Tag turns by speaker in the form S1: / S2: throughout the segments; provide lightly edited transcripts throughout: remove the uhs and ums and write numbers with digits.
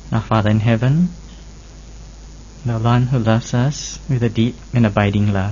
S1: Our Father in heaven, the one who loves us with a deep and abiding love,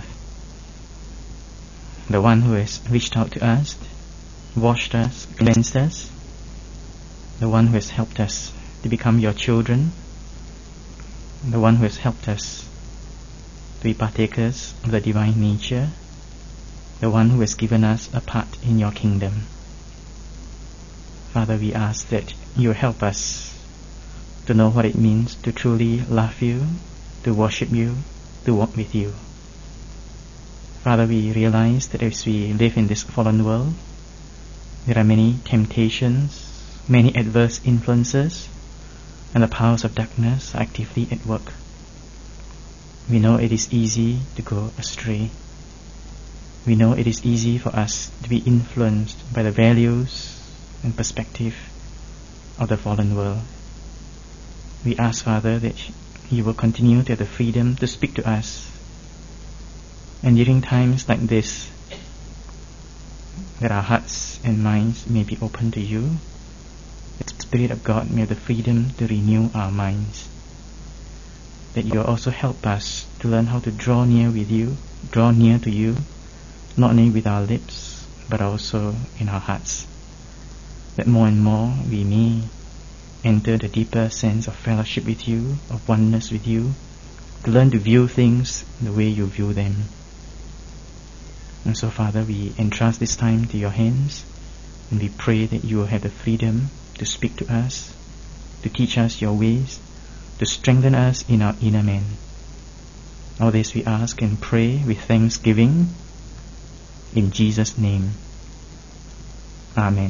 S1: the one who has reached out to us, washed us, cleansed us, the one who has helped us to become your children, the one who has helped us to be partakers of the divine nature, the one who has given us a part in your kingdom. Father, we ask that you help us to know what it means to truly love you, to worship you, to walk with you. Father, we realize that as we live in this fallen world, there are many temptations, many adverse influences, and the powers of darkness are actively at work. We know it is easy to go astray. We know it is easy for us to be influenced by the values and perspective of the fallen world. We ask, Father, that you will continue to have the freedom to speak to us. And during times like this, that our hearts and minds may be open to you, that the Spirit of God may have the freedom to renew our minds. That you will also help us to learn how to draw near with you, draw near to you, not only with our lips, but also in our hearts. That more and more we may enter the deeper sense of fellowship with you, of oneness with you, to learn to view things the way you view them. And so, Father, we entrust this time to your hands, and we pray that you will have the freedom to speak to us, to teach us your ways, to strengthen us in our inner man. All this we ask and pray with thanksgiving, in Jesus' name. Amen.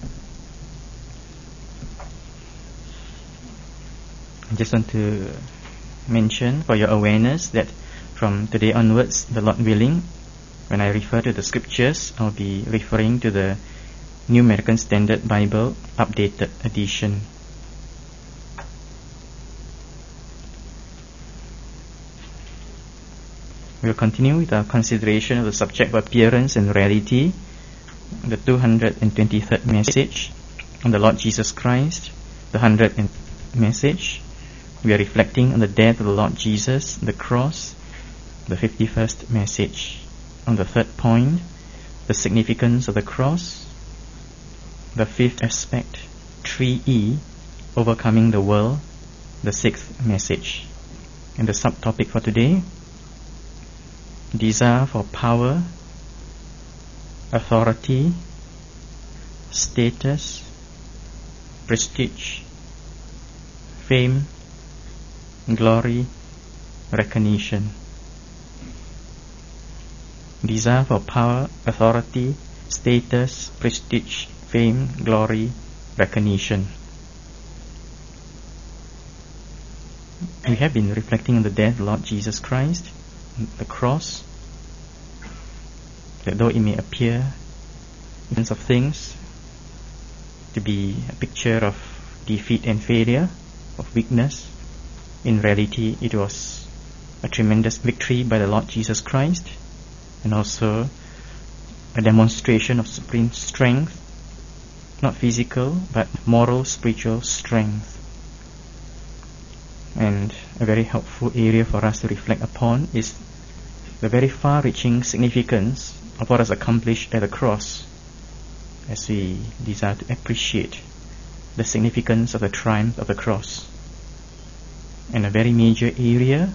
S1: I just want to mention for your awareness that from today onwards, the Lord willing, when I refer to the scriptures, I'll be referring to the New American Standard Bible Updated Edition. We'll continue with our consideration of the subject of appearance and reality, the 223rd message on the Lord Jesus Christ, the 100th message. We are reflecting on the death of the Lord Jesus, the cross, the 51st message. On the third point, the significance of the cross, the fifth aspect, 3E, overcoming the world, the sixth message. And the subtopic for today, desire for power, authority, status, prestige, fame, glory, recognition. Desire for power, authority, status, prestige, fame, glory, recognition. We have been reflecting on the death of the Lord Jesus Christ, the cross, that though it may appear in terms of things to be a picture of defeat and failure, of weakness, in reality it was a tremendous victory by the Lord Jesus Christ, and also a demonstration of supreme strength, not physical but moral, spiritual strength. And a very helpful area for us to reflect upon is the very far-reaching significance of what is accomplished at the cross, as we desire to appreciate the significance of the triumph of the cross. And a very major area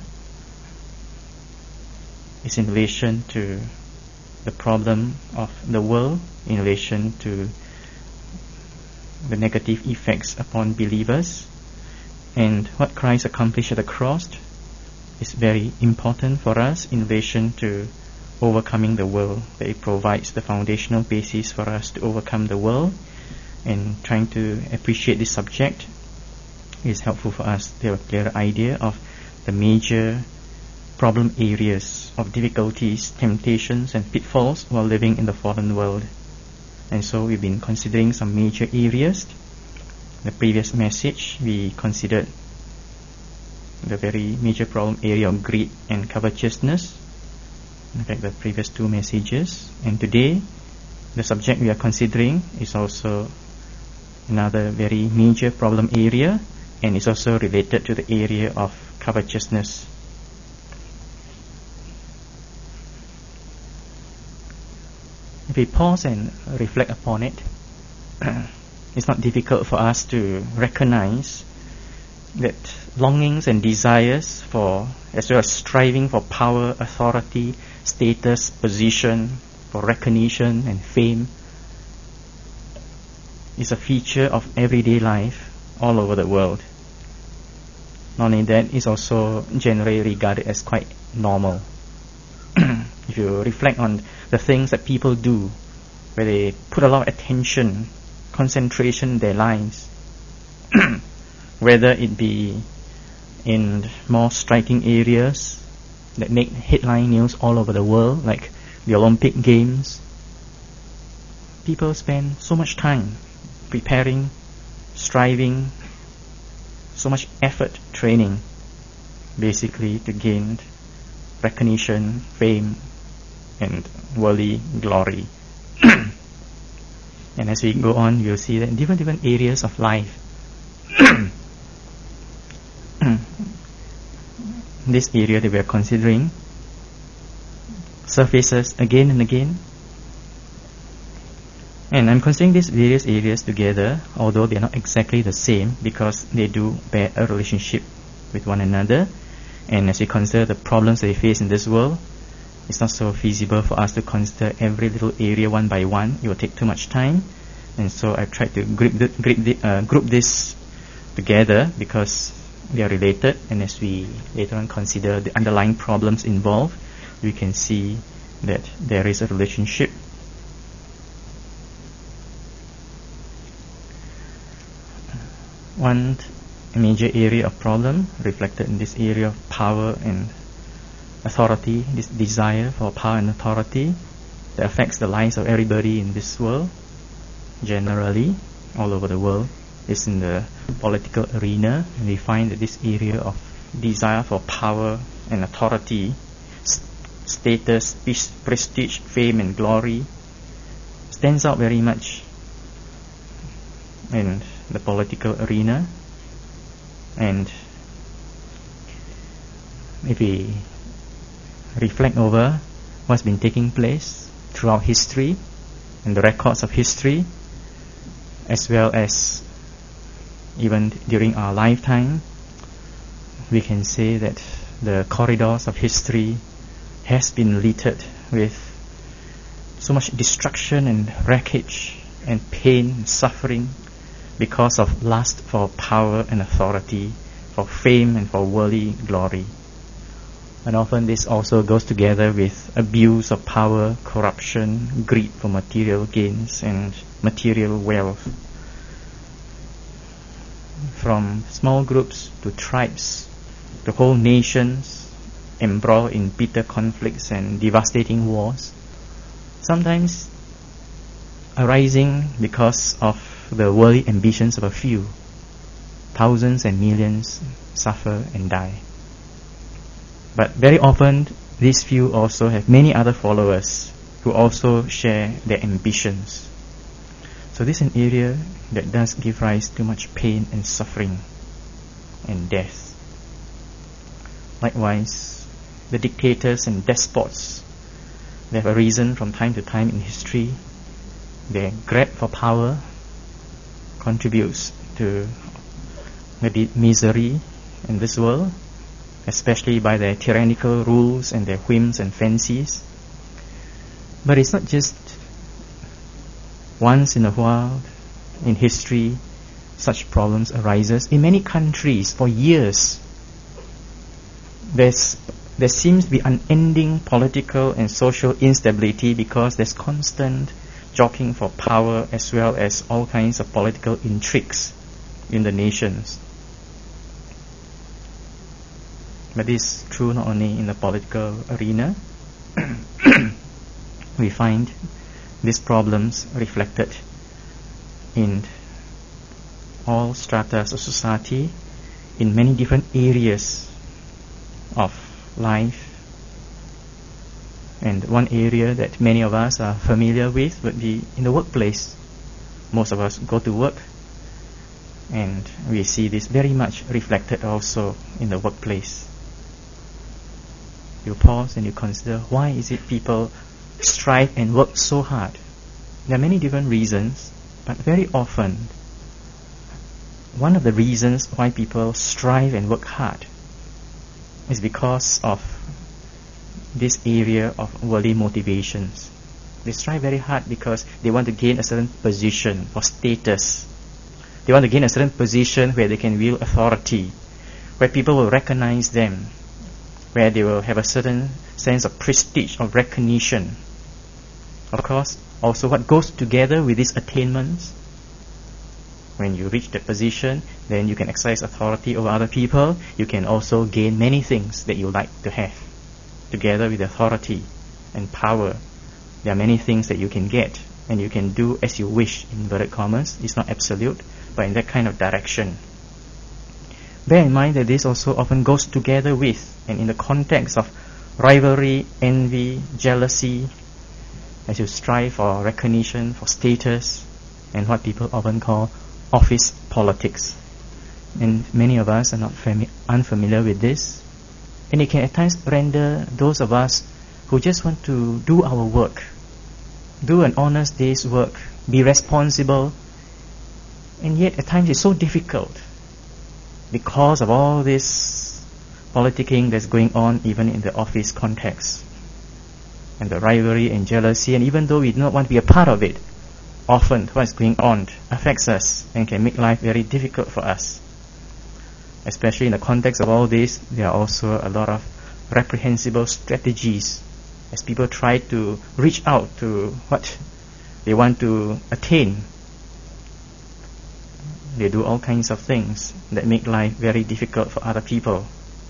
S1: is in relation to the problem of the world, in relation to the negative effects upon believers. And what Christ accomplished at the cross is very important for us in relation to overcoming the world, that it provides the foundational basis for us to overcome the world. And trying to appreciate this subject is helpful for us to have a clearer idea of the major problem areas of difficulties, temptations and pitfalls while living in the fallen world. And so we've been considering some major areas. The previous message we considered the very major problem area of greed and covetousness. In fact, the previous two messages. And today, the subject we are considering is also another very major problem area, and is also related to the area of covetousness. If we pause and reflect upon it, it's not difficult for us to recognize that longings and desires for, as well as striving for power, authority, status, position, for recognition and fame, is a feature of everyday life all over the world. Not only that, it's also generally regarded as quite normal. If you reflect on the things that people do, where they put a lot of attention, concentration in their lives, whether it be in more striking areas that make headline news all over the world, like the Olympic Games, people spend so much time preparing, striving, so much effort training, basically to gain recognition, fame, and worldly glory. And as we go on, you'll see that in different areas of life, this area that we are considering surfaces again and again. And I'm considering these various areas together, although they are not exactly the same, because they do bear a relationship with one another. And as we consider the problems that we face in this world, it's not so feasible for us to consider every little area one by one. It will take too much time. And so I've tried to group this together because they are related. And as we later on consider the underlying problems involved, we can see that there is a relationship. One major area of problem reflected in this area of power and authority, this desire for power and authority that affects the lives of everybody in this world, generally, all over the world, is in the political arena. And we find that this area of desire for power and authority, status, prestige, fame and glory stands out very much in the political arena. And if we reflect over what's been taking place throughout history and the records of history, as well as even during our lifetime, we can say that the corridors of history has been littered with so much destruction and wreckage and pain and suffering because of lust for power and authority, for fame and for worldly glory. And often this also goes together with abuse of power, corruption, greed for material gains and material wealth. From small groups to tribes, to whole nations embroiled in bitter conflicts and devastating wars, sometimes arising because of the worldly ambitions of a few. Thousands and millions suffer and die. But very often, these few also have many other followers who also share their ambitions. So this is an area that does give rise to much pain and suffering and death. Likewise, the dictators and despots, they have arisen from time to time in history. Their grab for power contributes to the misery in this world, especially by their tyrannical rules and their whims and fancies. But it's not just once in a while in history such problems arises. In many countries for years there seems to be unending political and social instability because there's constant jockeying for power as well as all kinds of political intrigues in the nations. But this is true not only in the political arena. We find these problems reflected in all stratas of society, in many different areas of life. And one area that many of us are familiar with would be in the workplace. Most of us go to work. And we see this very much reflected also in the workplace. You pause and you consider, why is it people strive and work so hard? There are many different reasons, but very often one of the reasons why people strive and work hard is because of this area of worldly motivations. They strive very hard because they want to gain a certain position or status. They want to gain a certain position where they can wield authority, where people will recognize them, where they will have a certain sense of prestige or recognition. Of course, also what goes together with these attainments, when you reach that position, then you can exercise authority over other people. You can also gain many things that you like to have. Together with authority and power, there are many things that you can get, and you can do as you wish, in inverted commas. It's not absolute, but in that kind of direction. Bear in mind that this also often goes together with, and in the context of rivalry, envy, jealousy, as you strive for recognition, for status, and what people often call office politics. And many of us are not unfamiliar with this. And it can at times render those of us who just want to do our work, do an honest day's work, be responsible, and yet at times it's so difficult because of all this politicking that's going on even in the office context, and the rivalry and jealousy. And even though we do not want to be a part of it, often what's going on affects us and can make life very difficult for us. Especially in the context of all this, there are also a lot of reprehensible strategies as people try to reach out to what they want to attain. They do all kinds of things that make life very difficult for other people.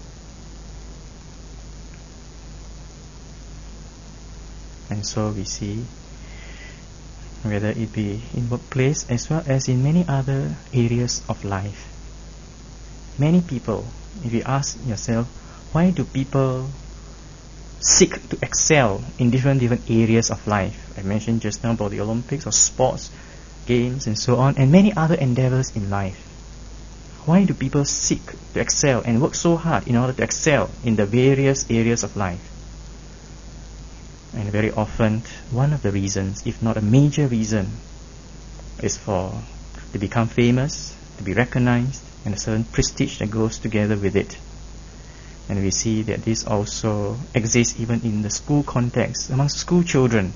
S1: And so we see, whether it be in workplace as well as in many other areas of life, many people, if you ask yourself, why do people seek to excel in different areas of life? I mentioned just now about the Olympics or sports, games and so on, and many other endeavors in life. Why do people seek to excel and work so hard in order to excel in the various areas of life? And very often, one of the reasons, if not a major reason, is to become famous, to be recognized, and a certain prestige that goes together with it. And we see that this also exists even in the school context, among school children.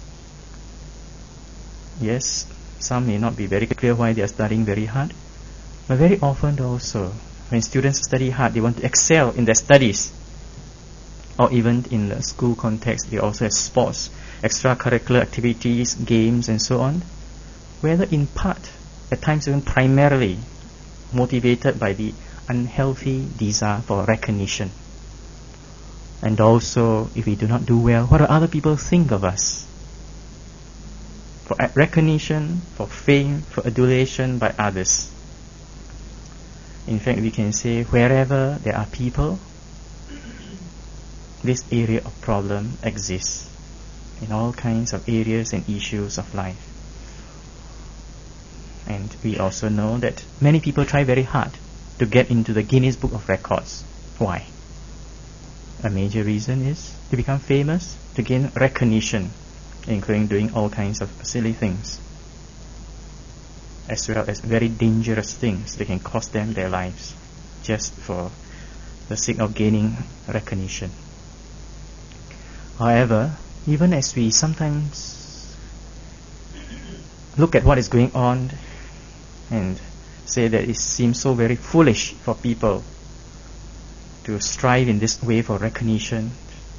S1: Yes, some may not be very clear why they are studying very hard, but very often also, when students study hard, they want to excel in their studies. Or even in the school context, they also have sports, extracurricular activities, games and so on, whether in part, at times even primarily, motivated by the unhealthy desire for recognition. And also, if we do not do well, what do other people think of us? For recognition, for fame, for adulation by others. In fact, we can say wherever there are people, this area of problem exists in all kinds of areas and issues of life. And we also know that many people try very hard to get into the Guinness Book of Records. Why? A major reason is to become famous, to gain recognition, including doing all kinds of silly things, as well as very dangerous things that can cost them their lives just for the sake of gaining recognition. However, even as we sometimes look at what is going on and say that it seems so very foolish for people to strive in this way for recognition,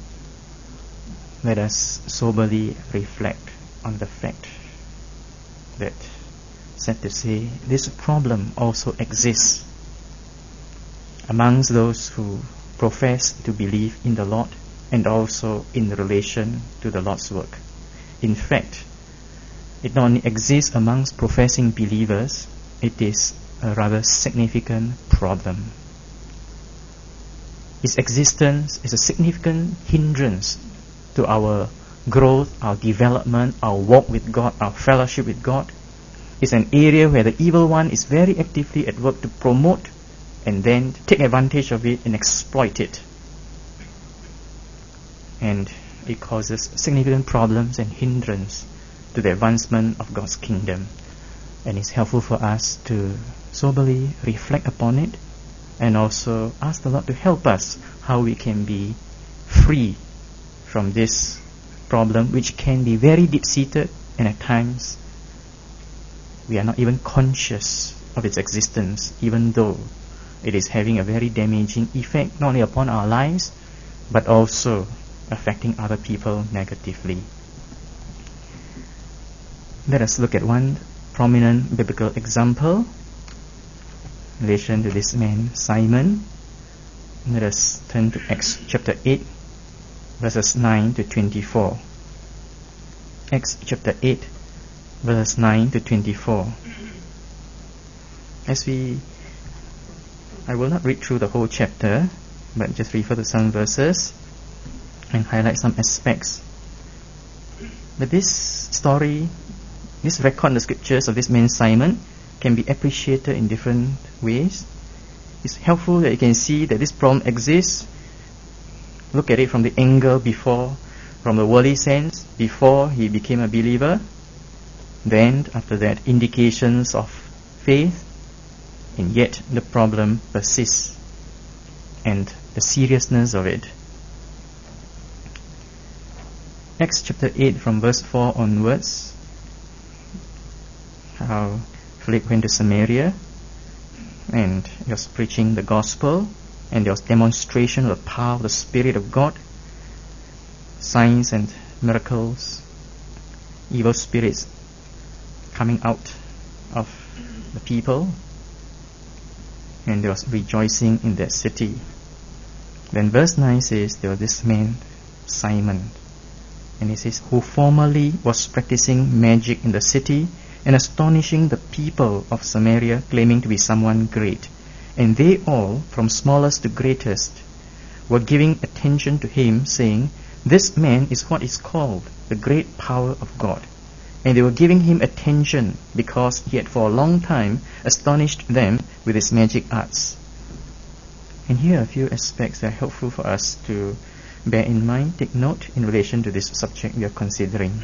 S1: let us soberly reflect on the fact that, sad to say, this problem also exists amongst those who profess to believe in the Lord and also in relation to the Lord's work. In fact, it not only exists amongst professing believers, it is a rather significant problem. Its existence is a significant hindrance to our growth, our development, our walk with God, our fellowship with God, is an area where the evil one is very actively at work to promote and then take advantage of it and exploit it. And it causes significant problems and hindrance to the advancement of God's kingdom. And it's helpful for us to soberly reflect upon it and also ask the Lord to help us how we can be free from this problem, which can be very deep-seated, and at times we are not even conscious of its existence, even though it is having a very damaging effect not only upon our lives but also affecting other people negatively. Let us look at one prominent biblical example in relation to this man Simon. Let us turn to Acts chapter 8, verses 9 to 24. Acts chapter 8, verses 9 to 24. I will not read through the whole chapter, but just refer to some verses and highlight some aspects. But this story, this record in the scriptures of this man Simon can be appreciated in different ways. It's helpful that you can see that this problem exists. Look at it from the angle before, from the worldly sense, before he became a believer. Then, after that, indications of faith, and yet the problem persists, and the seriousness of it. Acts chapter 8 from verse 4 onwards, how Philip went to Samaria and he was preaching the gospel, and there was demonstration of the power of the Spirit of God, signs and miracles, evil spirits coming out of the people, and there was rejoicing in that city. Then verse 9 says there was this man Simon, and he says, who formerly was practicing magic in the city and astonishing the people of Samaria, claiming to be someone great. And they all, from smallest to greatest, were giving attention to him, saying, this man is what is called the great power of God. And they were giving him attention because he had for a long time astonished them with his magic arts. And here are a few aspects that are helpful for us to bear in mind, take note in relation to this subject we are considering.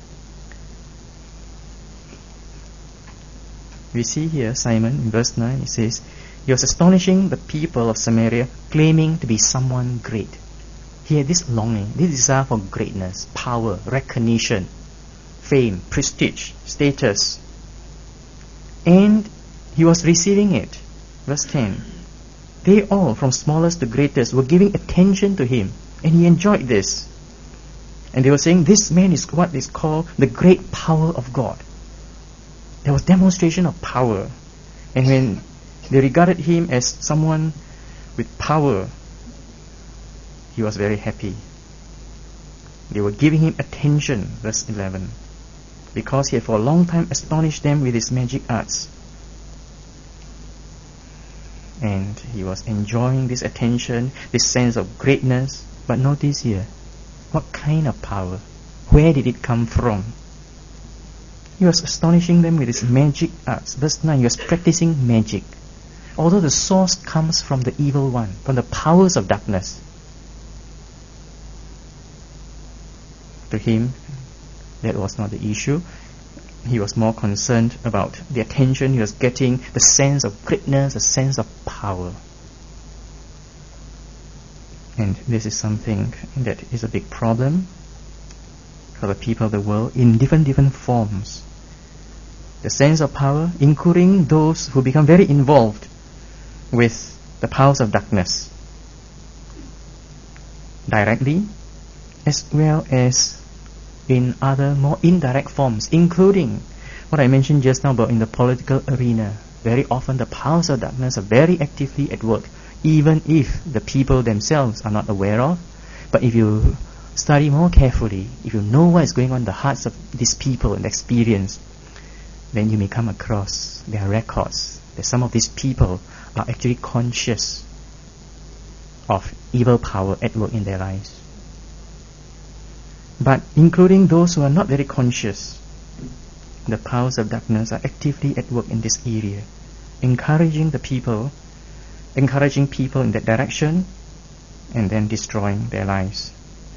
S1: We see here Simon in verse 9, it says, he was astonishing the people of Samaria, claiming to be someone great. He had this longing, this desire for greatness, power, recognition, fame, prestige, status. And he was receiving it. Verse 10. They all, from smallest to greatest, were giving attention to him, and he enjoyed this. And they were saying, this man is what is called the great power of God. There was demonstration of power. And when they regarded him as someone with power, he was very happy. They were giving him attention, verse 11, because he had for a long time astonished them with his magic arts. And he was enjoying this attention, this sense of greatness. But notice here, what kind of power? Where did it come from? He was astonishing them with his magic arts. Verse 9, he was practicing magic. Although the source comes from the evil one, from the powers of darkness. To him, that was not the issue. He was more concerned about the attention he was getting, the sense of greatness, the sense of power. And this is something that is a big problem for the people of the world in different forms. The sense of power, including those who become very involved with the powers of darkness, directly as well as in other more indirect forms, including what I mentioned just now about in the political arena. Very often the powers of darkness are very actively at work, even if the people themselves are not aware of. But if you study more carefully, if you know what is going on in the hearts of these people and experience, then you may come across their records that some of these people are actually conscious of evil power at work in their lives. But including those who are not very conscious, the powers of darkness are actively at work in this area, encouraging people in that direction, and then destroying their lives.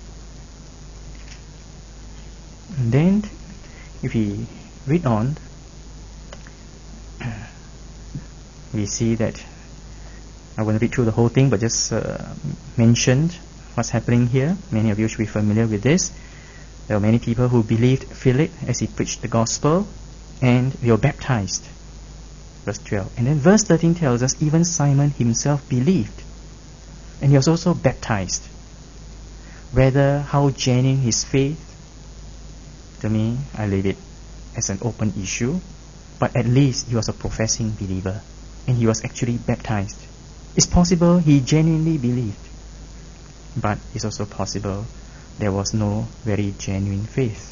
S1: And then, if we read on, we see that, I won't read through the whole thing, but just mentioned what's happening here. Many of you should be familiar with this. There were many people who believed Philip as he preached the gospel, and they were baptized. Verse 12. And then verse 13 tells us even Simon himself believed, and he was also baptized. Whether how genuine his faith, to me, I leave it as an open issue, but at least he was a professing believer, and he was actually baptized. It's possible he genuinely believed, but it's also possible there was no very genuine faith.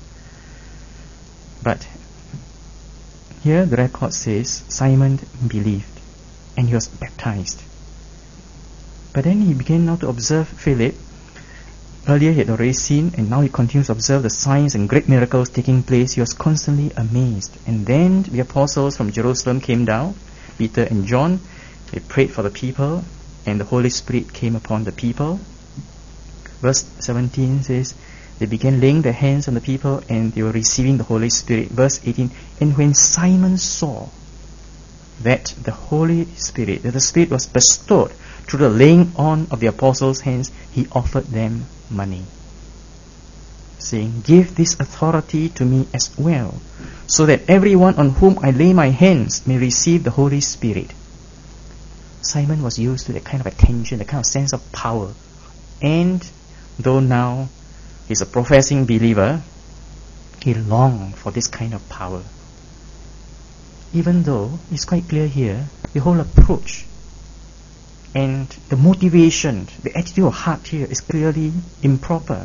S1: But here the record says Simon believed, and he was baptized. But then he began now to observe Philip. Earlier he had already seen, and now he continues to observe the signs and great miracles taking place. He was constantly amazed. And then the apostles from Jerusalem came down, Peter and John. They prayed for the people, and the Holy Spirit came upon the people. Verse 17 says, they began laying their hands on the people, and they were receiving the Holy Spirit. Verse 18, and when Simon saw that the Holy Spirit, that the Spirit was bestowed through the laying on of the apostles' hands, he offered them money, saying, give this authority to me as well, so that everyone on whom I lay my hands may receive the Holy Spirit. Simon was used to that kind of attention, that kind of sense of power. And though now he's a professing believer, he longed for this kind of power. Even though it's quite clear here, the whole approach and the motivation, the attitude of heart here is clearly improper.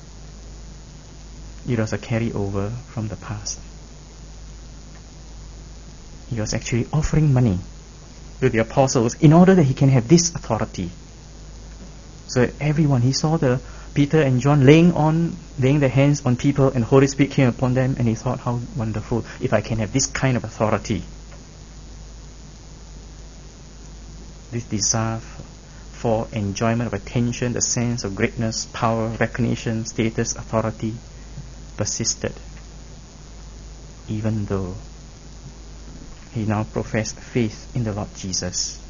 S1: It was a carryover from the past. He was actually offering money to the apostles in order that he can have this authority. So everyone, he saw the Peter and John laying their hands on people, and the Holy Spirit came upon them, and he thought, how wonderful if I can have this kind of authority. This desire for enjoyment of attention, the sense of greatness, power, recognition, status, authority persisted, even though he now professed faith in the Lord Jesus.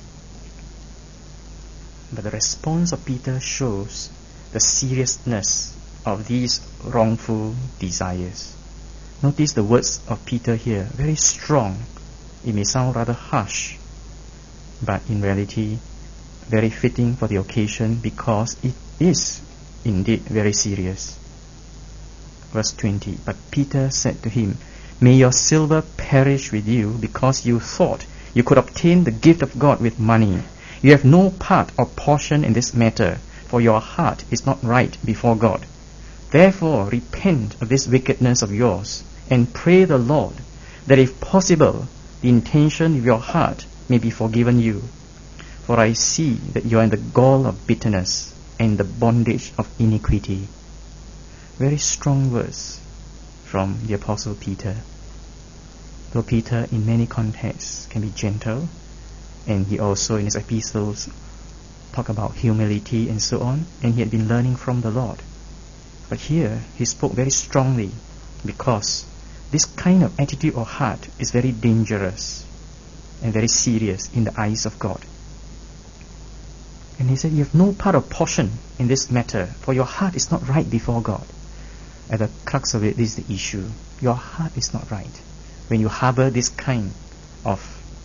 S1: But the response of Peter shows the seriousness of these wrongful desires. Notice the words of Peter here, very strong. It may sound rather harsh, but in reality very fitting for the occasion, because it is indeed very serious. Verse 20, but Peter said to him, may your silver perish with you, because you thought you could obtain the gift of God with money. You have no part or portion in this matter, for your heart is not right before God. Therefore repent of this wickedness of yours, and pray the Lord that if possible the intention of your heart may be forgiven you. For I see that you are in the gall of bitterness and the bondage of iniquity. Very strong words from the Apostle Peter. Though Peter in many contexts can be gentle, and he also in his epistles talk about humility and so on, and he had been learning from the Lord. But here he spoke very strongly, because this kind of attitude or heart is very dangerous and very serious in the eyes of God. And he said, you have no part or portion in this matter, for your heart is not right before God. At the crux of it, this is the issue. Your heart is not right. When you harbor this kind of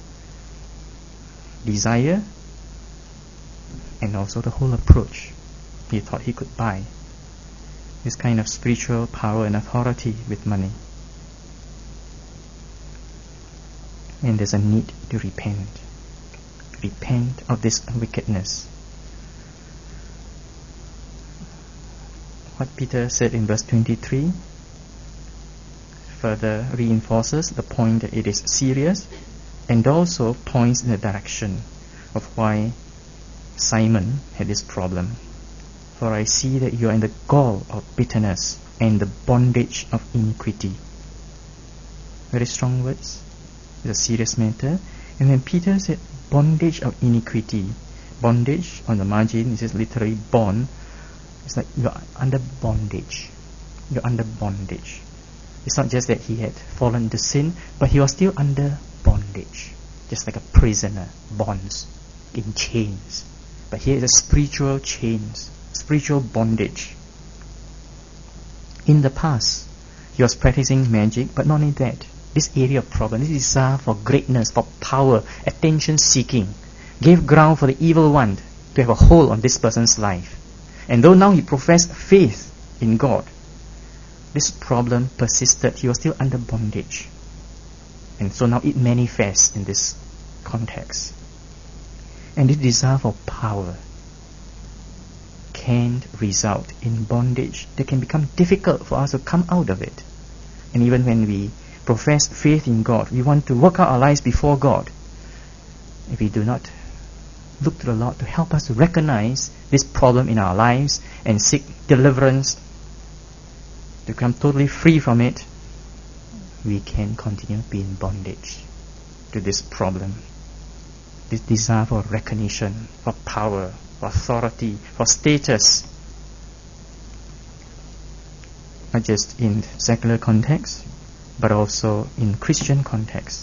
S1: desire, and also the whole approach, he thought he could buy this kind of spiritual power and authority with money. And there's a need to repent. Repent of this wickedness. What Peter said in verse 23 further reinforces the point that it is serious, and also points in the direction of why Simon had this problem. For I see that you are in the gall of bitterness and the bondage of iniquity. Very strong words. It's a serious matter. And then Peter said, bondage of iniquity. Bondage, on the margin, it says literally bond. It's like you're under bondage. You're under bondage. It's not just that he had fallen into sin, but he was still under bondage. Just like a prisoner, bonds, in chains. But here is a spiritual chains, spiritual bondage. In the past, he was practicing magic, but not only that. This area of problem, this desire for greatness, for power, attention seeking, gave ground for the evil one to have a hold on this person's life. And though now he professed faith in God, this problem persisted. He was still under bondage. And so now it manifests in this context. And this desire for power can result in bondage that can become difficult for us to come out of it. And even when we profess faith in God, we want to work out our lives before God. If we do not look to the Lord to help us to recognize this problem in our lives and seek deliverance, to become totally free from it, we can continue to be in bondage to this problem. This desire for recognition, for power, for authority, for status. Not just in secular context, but also in Christian context.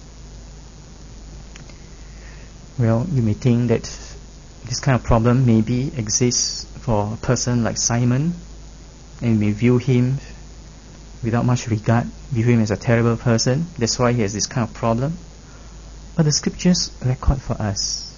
S1: Well, you may think that this kind of problem maybe exists for a person like Simon, and you may view him without much regard, view him as a terrible person. That's why he has this kind of problem. But the scriptures record for us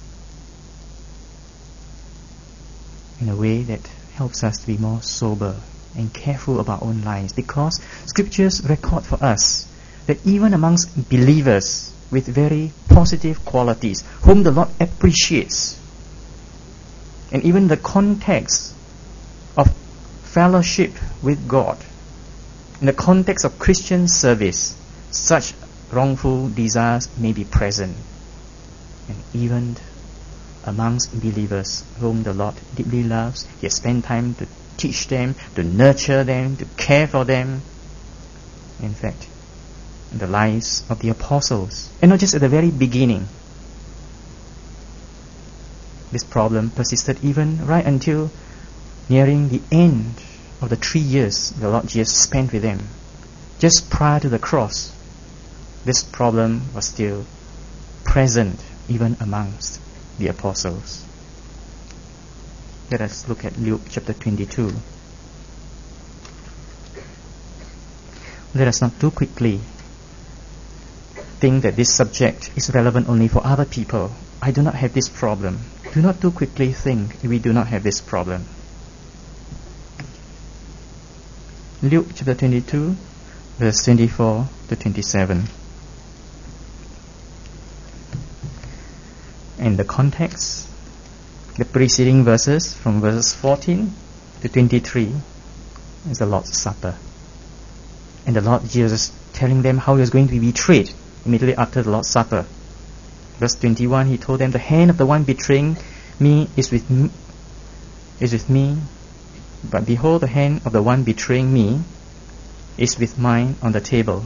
S1: in a way that helps us to be more sober and careful about our own lives, because scriptures record for us that even amongst believers with very positive qualities, whom the Lord appreciates, and even the context of fellowship with God, in the context of Christian service, such wrongful desires may be present. And even amongst believers whom the Lord deeply loves, He has spent time to teach them, to nurture them, to care for them. In fact, in the lives of the apostles, and not just at the very beginning, this problem persisted even right until nearing the end of the 3 years the Lord Jesus spent with them. Just prior to the cross, this problem was still present even amongst the apostles. Let us look at Luke chapter 22. Let us not too quickly think that this subject is relevant only for other people. I do not have this problem. Do not too quickly think we do not have this problem. Luke chapter 22, verse 24 to 27. In the context, the preceding verses from verses 14 to 23 is the Lord's Supper. And the Lord Jesus telling them how He was going to be betrayed immediately after the Lord's Supper. Verse 21, He told them, the hand of the one betraying me is with me, but behold, the hand of the one betraying me is with mine on the table.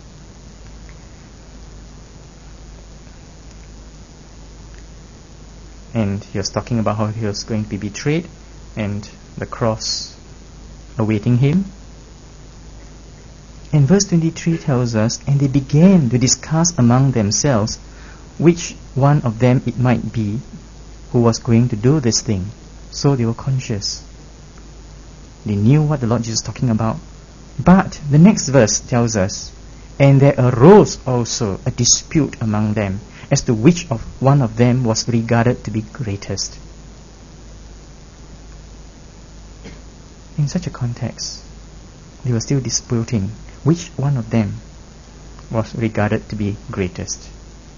S1: And He was talking about how He was going to be betrayed and the cross awaiting Him. And verse 23 tells us, and they began to discuss among themselves which one of them it might be who was going to do this thing. So they were conscious. They knew what the Lord Jesus was talking about. But the next verse tells us, and there arose also a dispute among them as to which of one of them was regarded to be greatest. In such a context, they were still disputing which one of them was regarded to be greatest.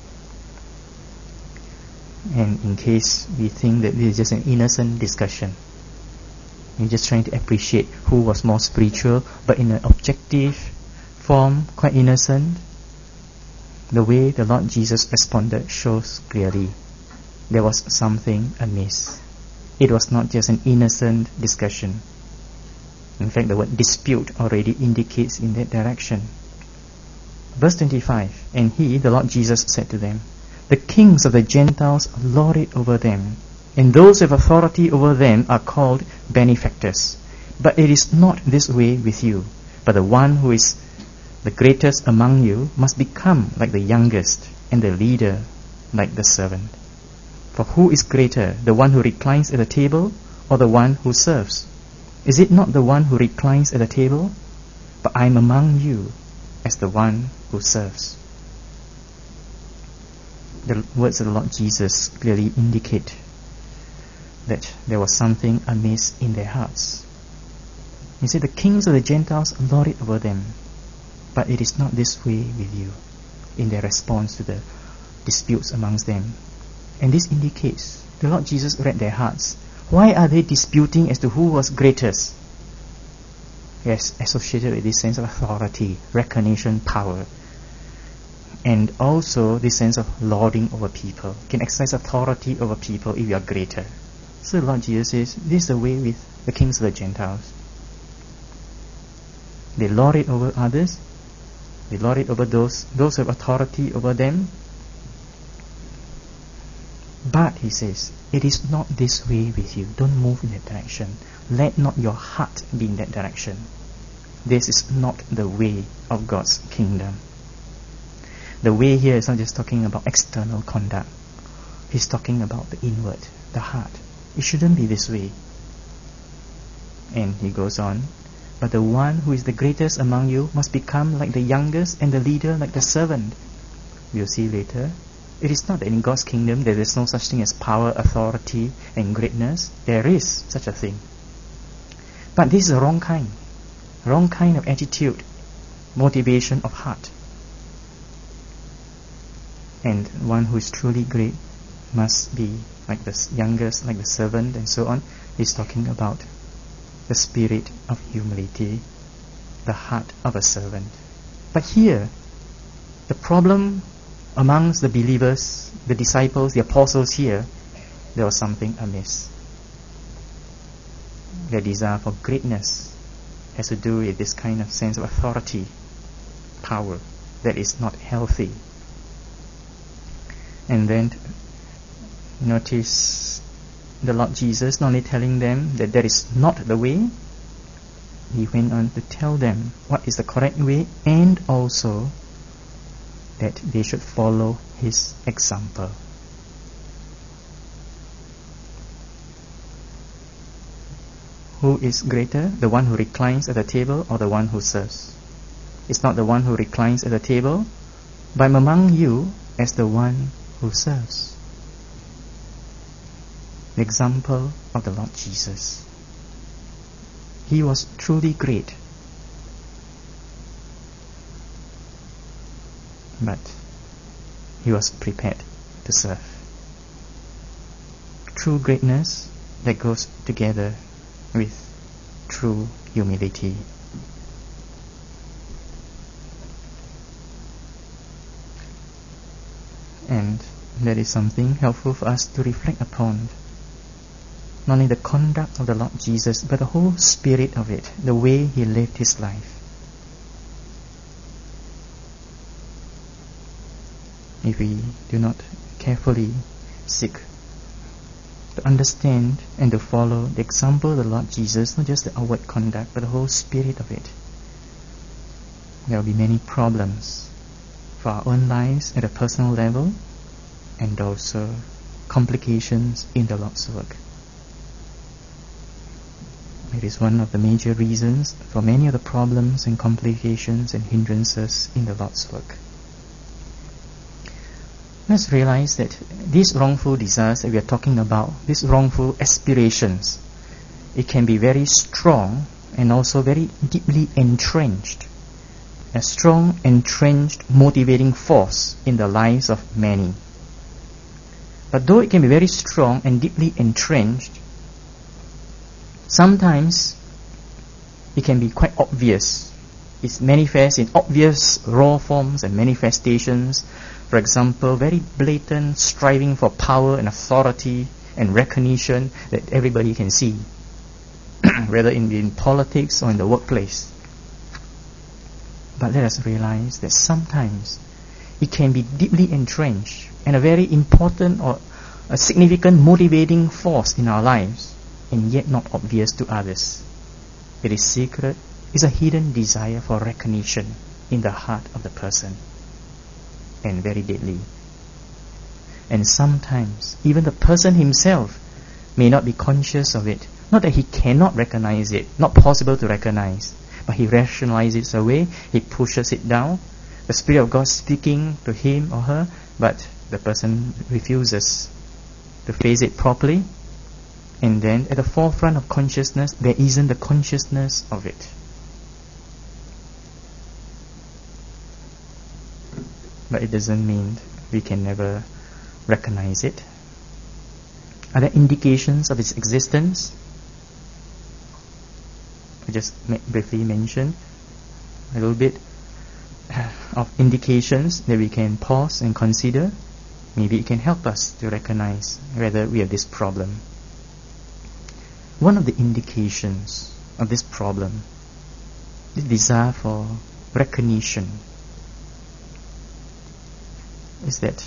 S1: And in case we think that this is just an innocent discussion, you're just trying to appreciate who was more spiritual, but in an objective form, quite innocent, the way the Lord Jesus responded shows clearly there was something amiss. It was not just an innocent discussion. In fact, the word dispute already indicates in that direction. Verse 25, and he, the Lord Jesus, said to them, the kings of the Gentiles lord it over them, and those with authority over them are called benefactors. But it is not this way with you. But the one who is the greatest among you must become like the youngest, and the leader like the servant. For who is greater, the one who reclines at the table, or the one who serves? Is it not the one who reclines at the table? But I am among you as the one who serves. The words of the Lord Jesus clearly indicate that there was something amiss in their hearts. He said, the kings of the Gentiles lord it over them, but it is not this way with you, in their response to the disputes amongst them. And this indicates, the Lord Jesus read their hearts. Why are they disputing as to who was greatest? Yes, associated with this sense of authority, recognition, power, and also this sense of lording over people. You can exercise authority over people if you are greater. So the Lord Jesus says, this is the way with the kings of the Gentiles. They lord it over others. They lord it over those who have authority over them. But, he says, it is not this way with you. Don't move in that direction. Let not your heart be in that direction. This is not the way of God's kingdom. The way here is not just talking about external conduct. He's talking about the inward, the heart. It shouldn't be this way. And he goes on, but the one who is the greatest among you must become like the youngest, and the leader like the servant. We'll see later. It is not that in God's kingdom there is no such thing as power, authority, and greatness. There is such a thing. But this is the wrong kind of attitude, motivation of heart. And one who is truly great must be like the youngest, like the servant, and so on. He's talking about the spirit of humility, the heart of a servant. But here, the problem amongst the believers, the disciples, the apostles here, there was something amiss. Their desire for greatness has to do with this kind of sense of authority, power, that is not healthy. And then notice the Lord Jesus not only telling them that that is not the way, he went on to tell them what is the correct way, and also that they should follow his example. Who is greater, the one who reclines at the table or the one who serves? It's not the one who reclines at the table, but I'm among you as the one who serves. The example of the Lord Jesus. He was truly great, but he was prepared to serve. True greatness that goes together with true humility. And that is something helpful for us to reflect upon. Not only the conduct of the Lord Jesus, but the whole spirit of it, the way he lived his life. If we do not carefully seek to understand and to follow the example of the Lord Jesus, not just the outward conduct, but the whole spirit of it, there will be many problems for our own lives at a personal level, and also complications in the Lord's work. It is one of the major reasons for many of the problems and complications and hindrances in the Lord's work. Let's realize that these wrongful desires that we are talking about, these wrongful aspirations, it can be very strong and also very deeply entrenched. A strong, entrenched, motivating force in the lives of many. But though it can be very strong and deeply entrenched, sometimes it can be quite obvious. It manifests in obvious raw forms and manifestations. For example, very blatant striving for power and authority and recognition that everybody can see, whether in politics or in the workplace. But let us realize that sometimes it can be deeply entrenched and a very important or a significant motivating force in our lives, and yet not obvious to others. It is secret, is a hidden desire for recognition in the heart of the person, and very deadly. And sometimes even the person himself may not be conscious of it. Not that he cannot recognize it, not possible to recognize, but he rationalizes it away, he pushes it down. The Spirit of God speaking to him or her, but the person refuses to face it properly. And then at the forefront of consciousness, there isn't the consciousness of it. But it doesn't mean we can never recognize it. Are there indications of its existence? I just briefly mentioned a little bit of indications that we can pause and consider. Maybe it can help us to recognize whether we have this problem. One of the indications of this problem, this desire for recognition, is that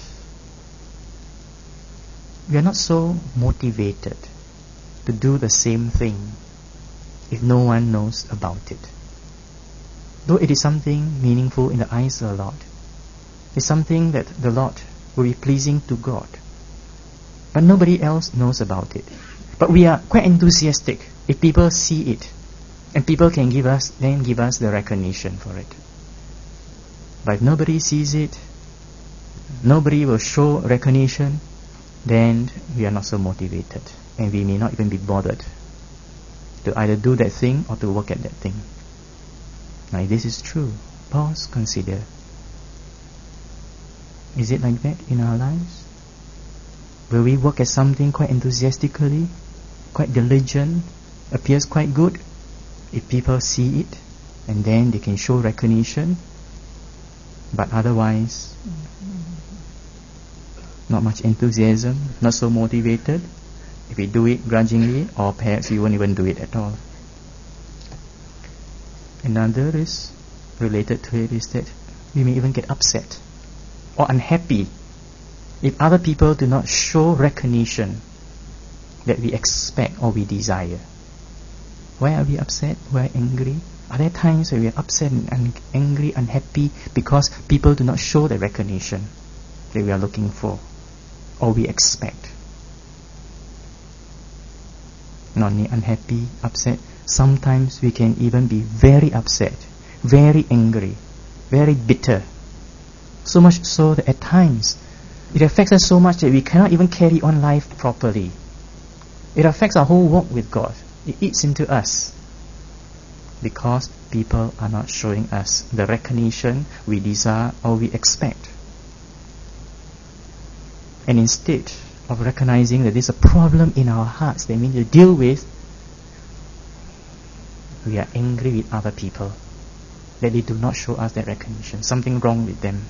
S1: we are not so motivated to do the same thing if no one knows about it. Though it is something meaningful in the eyes of the Lord, it's something that the Lord will be pleasing to God, but nobody else knows about it. But we are quite enthusiastic if people see it, and people can give us the recognition for it. But if nobody sees it, nobody will show recognition, then we are not so motivated, and we may not even be bothered to either do that thing or to work at that thing. Now, if this is true, pause, consider. Is it like that in our lives? Will we work at something quite enthusiastically, quite diligent, appears quite good, if people see it, and then they can show recognition, but otherwise not much enthusiasm, not so motivated? If we do it grudgingly, or perhaps we won't even do it at all. Another is related to it is that we may even get upset or unhappy if other people do not show recognition that we expect or we desire. Why are we upset? Why angry? Are there times where we are upset and angry, unhappy because people do not show the recognition that we are looking for or we expect? Not only unhappy, upset, sometimes we can even be very upset, very angry, very bitter. So much so that at times it affects us so much that we cannot even carry on life properly. It affects our whole walk with God. It eats into us because people are not showing us the recognition we desire or we expect. And instead of recognizing that there's a problem in our hearts that we need to deal with, we are angry with other people that they do not show us that recognition. Something wrong with them.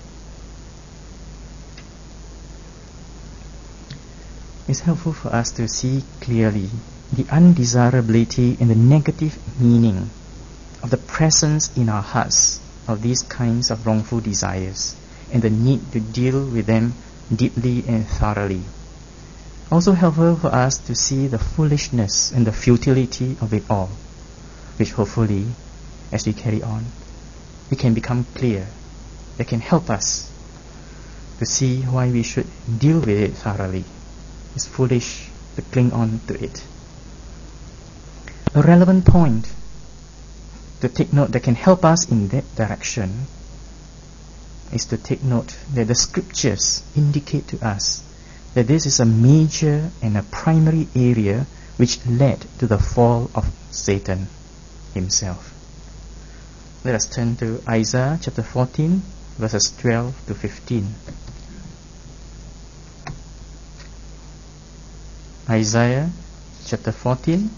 S1: It's helpful for us to see clearly the undesirability and the negative meaning of the presence in our hearts of these kinds of wrongful desires, and the need to deal with them deeply and thoroughly. Also helpful for us to see the foolishness and the futility of it all, which hopefully, as we carry on, we can become clear. They can help us to see why we should deal with it thoroughly. It's foolish to cling on to it. A relevant point to take note that can help us in that direction is to take note that the scriptures indicate to us that this is a major and a primary area which led to the fall of Satan himself. Let us turn to Isaiah chapter 14, verses 12 to 15. Isaiah chapter 14,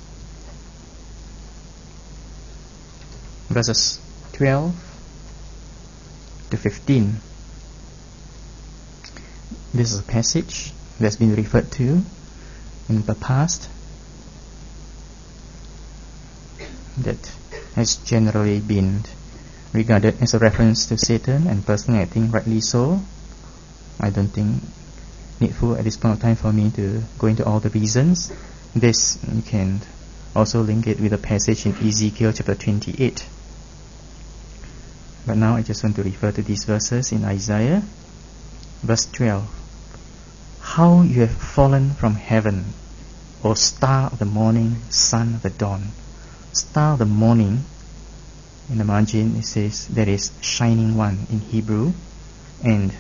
S1: verses 12 to 15. This is a passage that's been referred to in the past that has generally been regarded as a reference to Satan, and personally I think rightly so. I don't think needful at this point of time for me to go into all the reasons. This you can also link it with a passage in Ezekiel chapter 28. But now I just want to refer to these verses in Isaiah, verse 12. How you have fallen from heaven, O star of the morning, son of the dawn. Star of the morning, in the margin it says there is shining one in Hebrew, and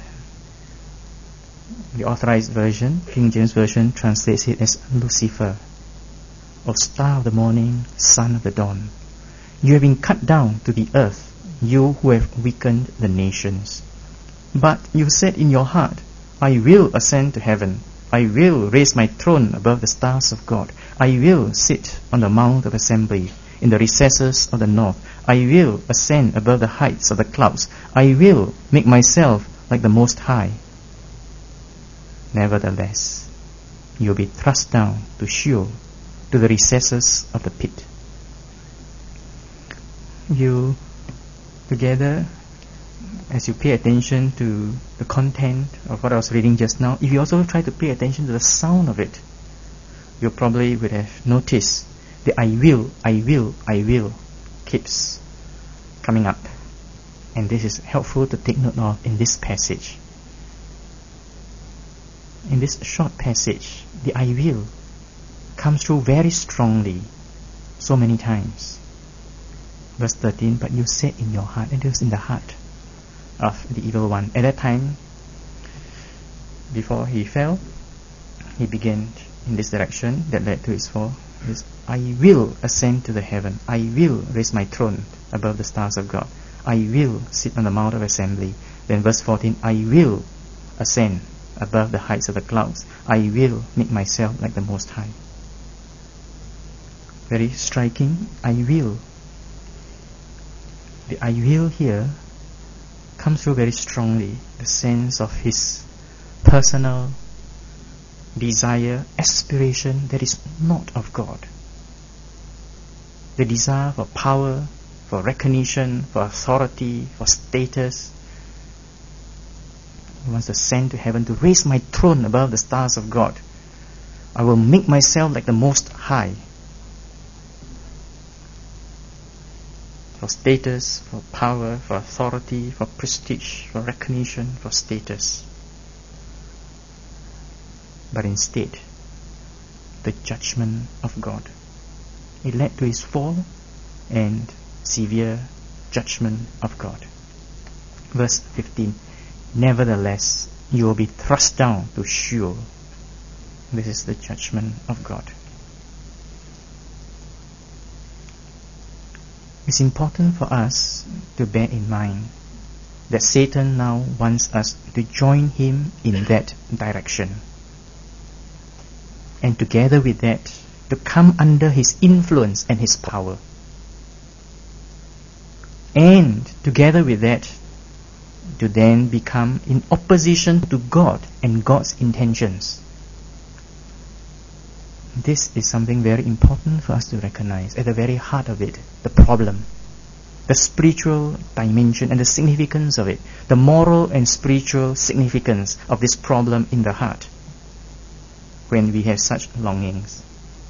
S1: the authorized version, King James Version, translates it as Lucifer. O star of the morning, son of the dawn. You have been cut down to the earth, you who have weakened the nations. But you said in your heart, I will ascend to heaven. I will raise my throne above the stars of God. I will sit on the mount of assembly in the recesses of the north. I will ascend above the heights of the clouds. I will make myself like the Most High. Nevertheless, you will be thrust down to Sheol, to the recesses of the pit. You together, as you pay attention to the content of what I was reading just now, if you also try to pay attention to the sound of it, you probably would have noticed the I will keeps coming up. And this is helpful to take note of in this passage. In this short passage, the I will comes through very strongly, so many times. Verse 13, but you said in your heart, and it was in the heart of the evil one. At that time, before he fell, he began in this direction that led to his fall. I will ascend to the heaven. I will raise my throne above the stars of God. I will sit on the mount of assembly. Then verse 14, I will ascend above the heights of the clouds. I will make myself like the Most High. Very striking. I will. The I will here comes through very strongly, the sense of his personal desire, aspiration that is not of God. The desire for power, for recognition, for authority, for status. He wants to ascend to heaven, to raise my throne above the stars of God. I will make myself like the Most High. For status, for power, for authority, for prestige, for recognition, for status. But instead, the judgment of God. It led to his fall and severe judgment of God. Verse 15, nevertheless, you will be thrust down to Sheol. This is the judgment of God. It's important for us to bear in mind that Satan now wants us to join him in that direction. And together with that, to come under his influence and his power. And together with that, to then become in opposition to God and God's intentions. This is something very important for us to recognize. At the very heart of it, the problem, the spiritual dimension and the significance of it, the moral and spiritual significance of this problem in the heart when we have such longings.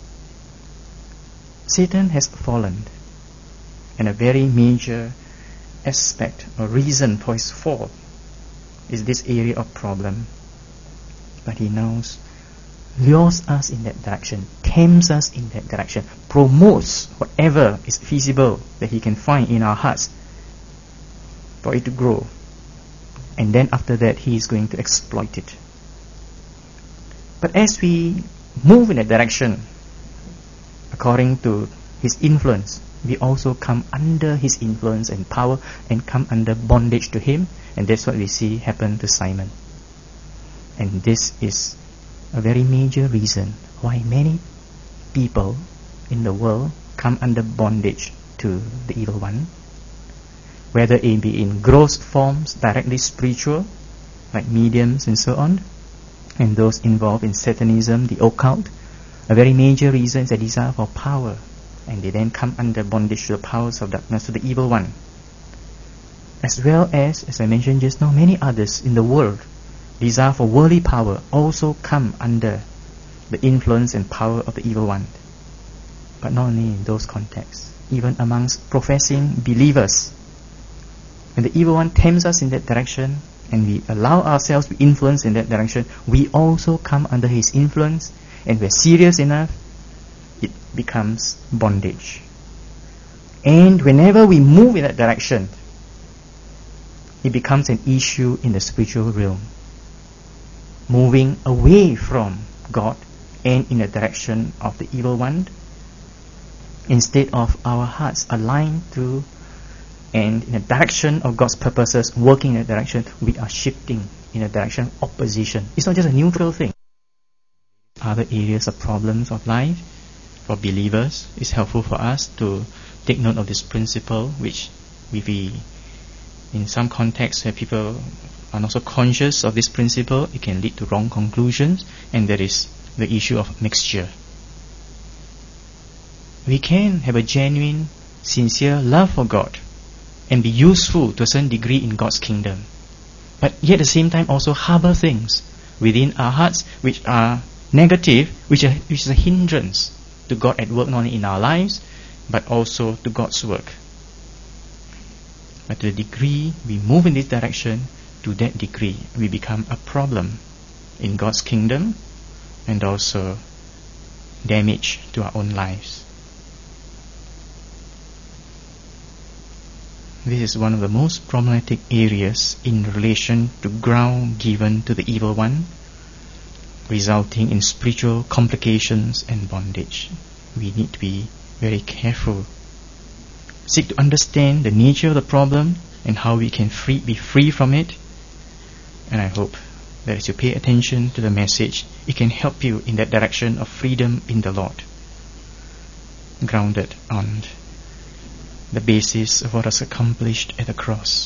S1: Satan has fallen, and a very major aspect or reason for his fall is this area of problem. But he knows, lures us in that direction, tempts us in that direction, promotes whatever is feasible that he can find in our hearts for it to grow. And then after that, he is going to exploit it. But as we move in that direction, according to his influence, we also come under his influence and power and come under bondage to him. And that's what we see happen to Simon. And this is a very major reason why many people in the world come under bondage to the evil one. Whether it be in gross forms, directly spiritual, like mediums and so on, and those involved in Satanism, the occult. A very major reason is a desire for power, and they then come under bondage to the powers of darkness, to the evil one. as well as I mentioned just now, many others in the world, desire for worldly power also come under the influence and power of the evil one. But not only in those contexts, even amongst professing believers, when the evil one tempts us in that direction and we allow ourselves to be influenced in that direction, we also come under his influence, and we're serious enough, it becomes bondage. And whenever we move in that direction, it becomes an issue in the spiritual realm, moving away from God and in the direction of the evil one, instead of our hearts aligned to and in the direction of God's purposes, working in that direction, we are shifting in a direction of opposition. It's not just a neutral thing. Other areas of problems of life for believers, it's helpful for us to take note of this principle, which we in some contexts where people are not so conscious of this principle, it can lead to wrong conclusions, and there is the issue of mixture. We can have a genuine, sincere love for God and be useful to a certain degree in God's kingdom, but yet at the same time also harbor things within our hearts which are negative, which is a hindrance to God at work, not only in our lives but also to God's work. But to the degree we move in this direction, to that degree we become a problem in God's kingdom and also damage to our own lives. This is one of the most problematic areas in relation to ground given to the evil one, resulting in spiritual complications and bondage. We need to be very careful. Seek to understand the nature of the problem and how we can be free from it. And I hope that as you pay attention to the message, it can help you in that direction of freedom in the Lord, grounded on the basis of what was accomplished at the cross.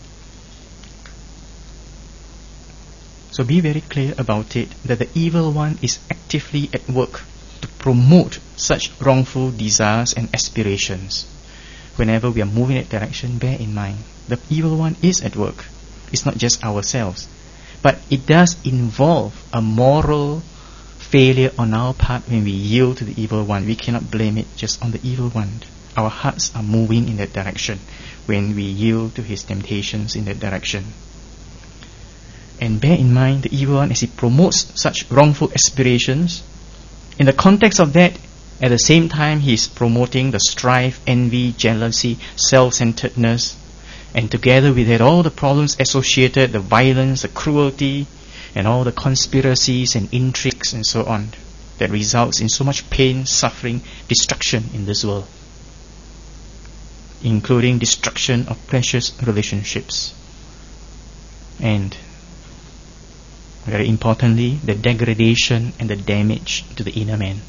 S1: So be very clear about it, that the evil one is actively at work to promote such wrongful desires and aspirations. Whenever we are moving in that direction, bear in mind, the evil one is at work. It's not just ourselves, but it does involve a moral failure on our part when we yield to the evil one. We cannot blame it just on the evil one. Our hearts are moving in that direction when we yield to his temptations in that direction. And bear in mind, the evil one, as he promotes such wrongful aspirations, in the context of that, at the same time he is promoting the strife, envy, jealousy, self-centeredness, and together with that all the problems associated, the violence, the cruelty, and all the conspiracies and intrigues and so on, that results in so much pain, suffering, destruction in this world, including destruction of precious relationships, and very importantly, the degradation and the damage to the inner man.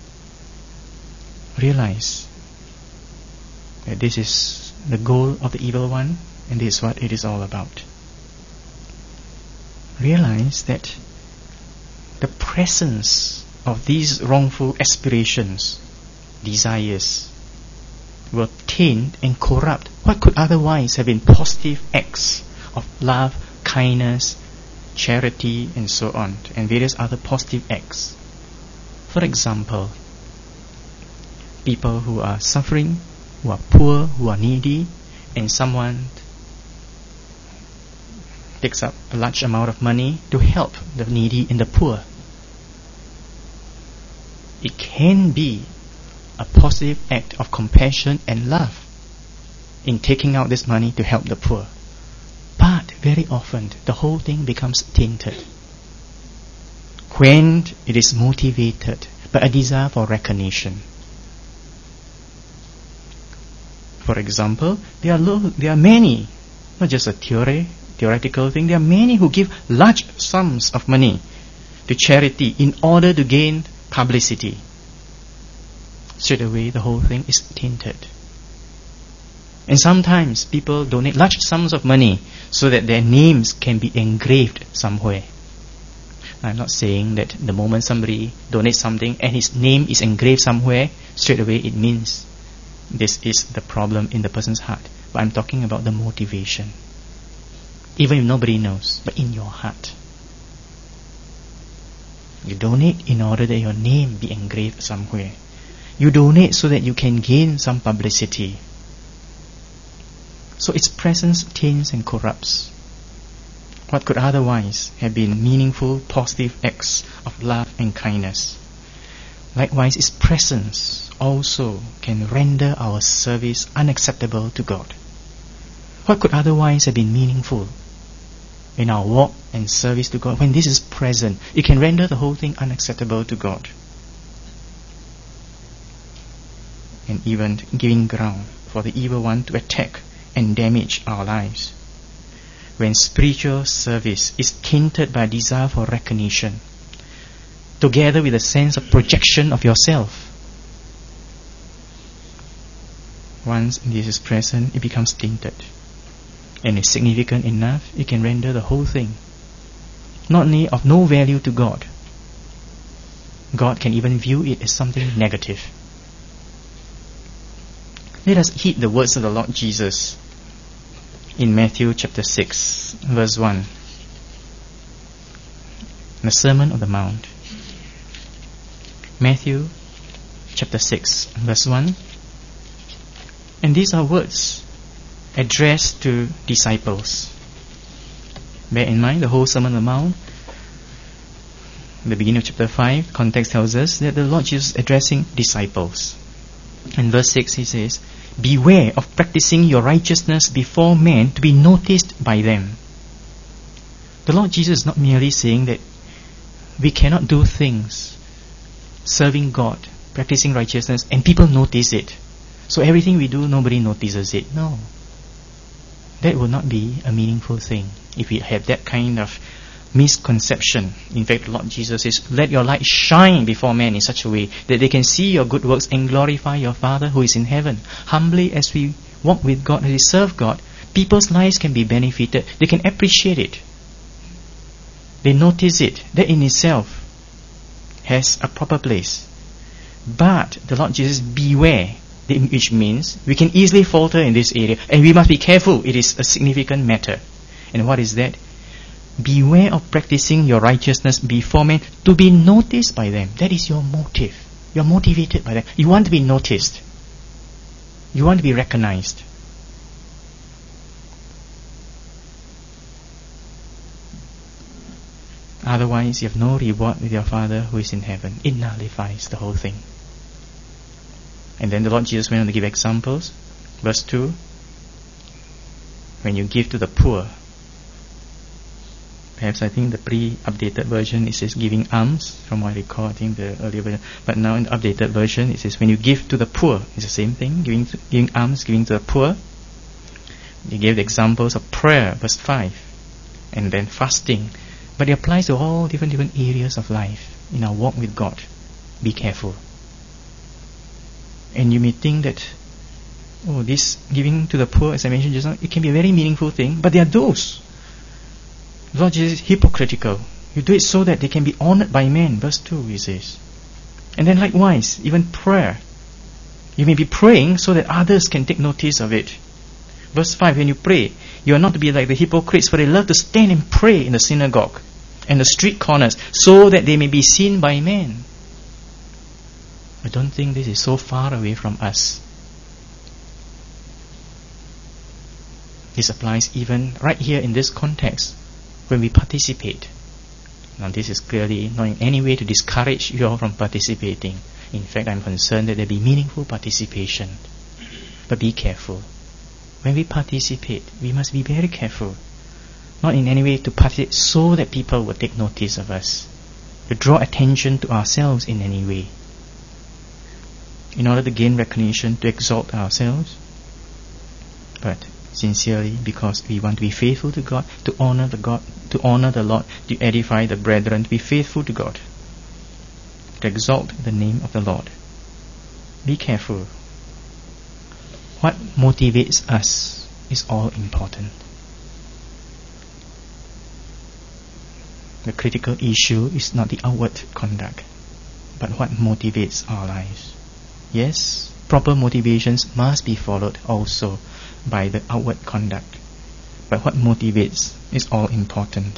S1: Realize that this is the goal of the evil one, and this is what it is all about. Realize that the presence of these wrongful aspirations, desires, will taint and corrupt what could otherwise have been positive acts of love, kindness, charity, and so on, and various other positive acts. For example, people who are suffering, who are poor, who are needy, and someone takes up a large amount of money to help the needy and the poor. It can be a positive act of compassion and love in taking out this money to help the poor. But very often the whole thing becomes tainted when it is motivated by a desire for recognition. For example, there are many, not just a theoretical thing, there are many who give large sums of money to charity in order to gain publicity. Straight away the whole thing is tainted. And sometimes people donate large sums of money so that their names can be engraved somewhere. I'm not saying that the moment somebody donates something and his name is engraved somewhere, straight away it means this is the problem in the person's heart. but I'm talking about the motivation. Even if nobody knows, but in your heart. You donate in order that your name be engraved somewhere. You donate so that you can gain some publicity. So its presence taints and corrupts what could otherwise have been meaningful, positive acts of love and kindness. Likewise, its presence also can render our service unacceptable to God. What could otherwise have been meaningful in our walk and service to God, when this is present, it can render the whole thing unacceptable to God. And even giving ground for the evil one to attack and damage our lives. When spiritual service is tainted by a desire for recognition, together with a sense of projection of yourself, once this is present, it becomes tainted. And is significant enough, it can render the whole thing not only of no value to God. God can even view it as something negative. Let us heed the words of the Lord Jesus in Matthew chapter 6, verse 1. The Sermon on the Mount. Matthew chapter 6, verse 1. And these are words addressed to disciples. Bear in mind the whole Sermon on the Mount, the beginning of chapter 5, context tells us that the Lord Jesus is addressing disciples. In verse 6 he says, "Beware of practicing your righteousness before men to be noticed by them." The Lord Jesus is not merely saying that we cannot do things serving God, practicing righteousness, and people notice it. So everything we do, nobody notices it. No. That would not be a meaningful thing if we have that kind of misconception. In fact, the Lord Jesus says, "Let your light shine before men in such a way that they can see your good works and glorify your Father who is in heaven." Humbly as we walk with God, as we serve God, people's lives can be benefited. They can appreciate it. They notice it. That in itself has a proper place. But the Lord Jesus, beware, which means we can easily falter in this area, and we must be careful. It is a significant matter. And what is that? Beware of practicing your righteousness before men to be noticed by them. That is your motive. You are motivated by that. You want to be noticed. You want to be recognized. Otherwise, you have no reward with your Father who is in heaven. It nullifies the whole thing. And then the Lord Jesus went on to give examples. Verse 2, when you give to the poor, perhaps I think the pre-updated version, it says giving alms, from what I recall, I think the earlier version. But now in the updated version, it says when you give to the poor, it's the same thing, giving alms, giving to the poor. He gave the examples of prayer, verse 5, and then fasting. But it applies to all different areas of life in our walk with God. Be careful. And you may think that, this giving to the poor, as I mentioned just now, it can be a very meaningful thing, but there are those. The Lord Jesus is hypocritical. You do it so that they can be honored by men. Verse 2, he says. And then likewise, even prayer. You may be praying so that others can take notice of it. Verse 5, when you pray, you are not to be like the hypocrites, for they love to stand and pray in the synagogue and the street corners, so that they may be seen by men. I don't think this is so far away from us. This applies even right here in this context, when we participate. Now this is clearly not in any way to discourage you all from participating. In fact, I'm concerned that there be meaningful participation. But be careful. When we participate, we must be very careful. Not in any way to participate so that people will take notice of us, to draw attention to ourselves in any way, in order to gain recognition, to exalt ourselves, but sincerely because we want to be faithful to God, to honor the Lord, to edify the brethren, to be faithful to God, to exalt the name of the Lord. Be careful. What motivates us is all important. The critical issue is not the outward conduct, but what motivates our lives. Yes, proper motivations must be followed also by the outward conduct. But what motivates is all important.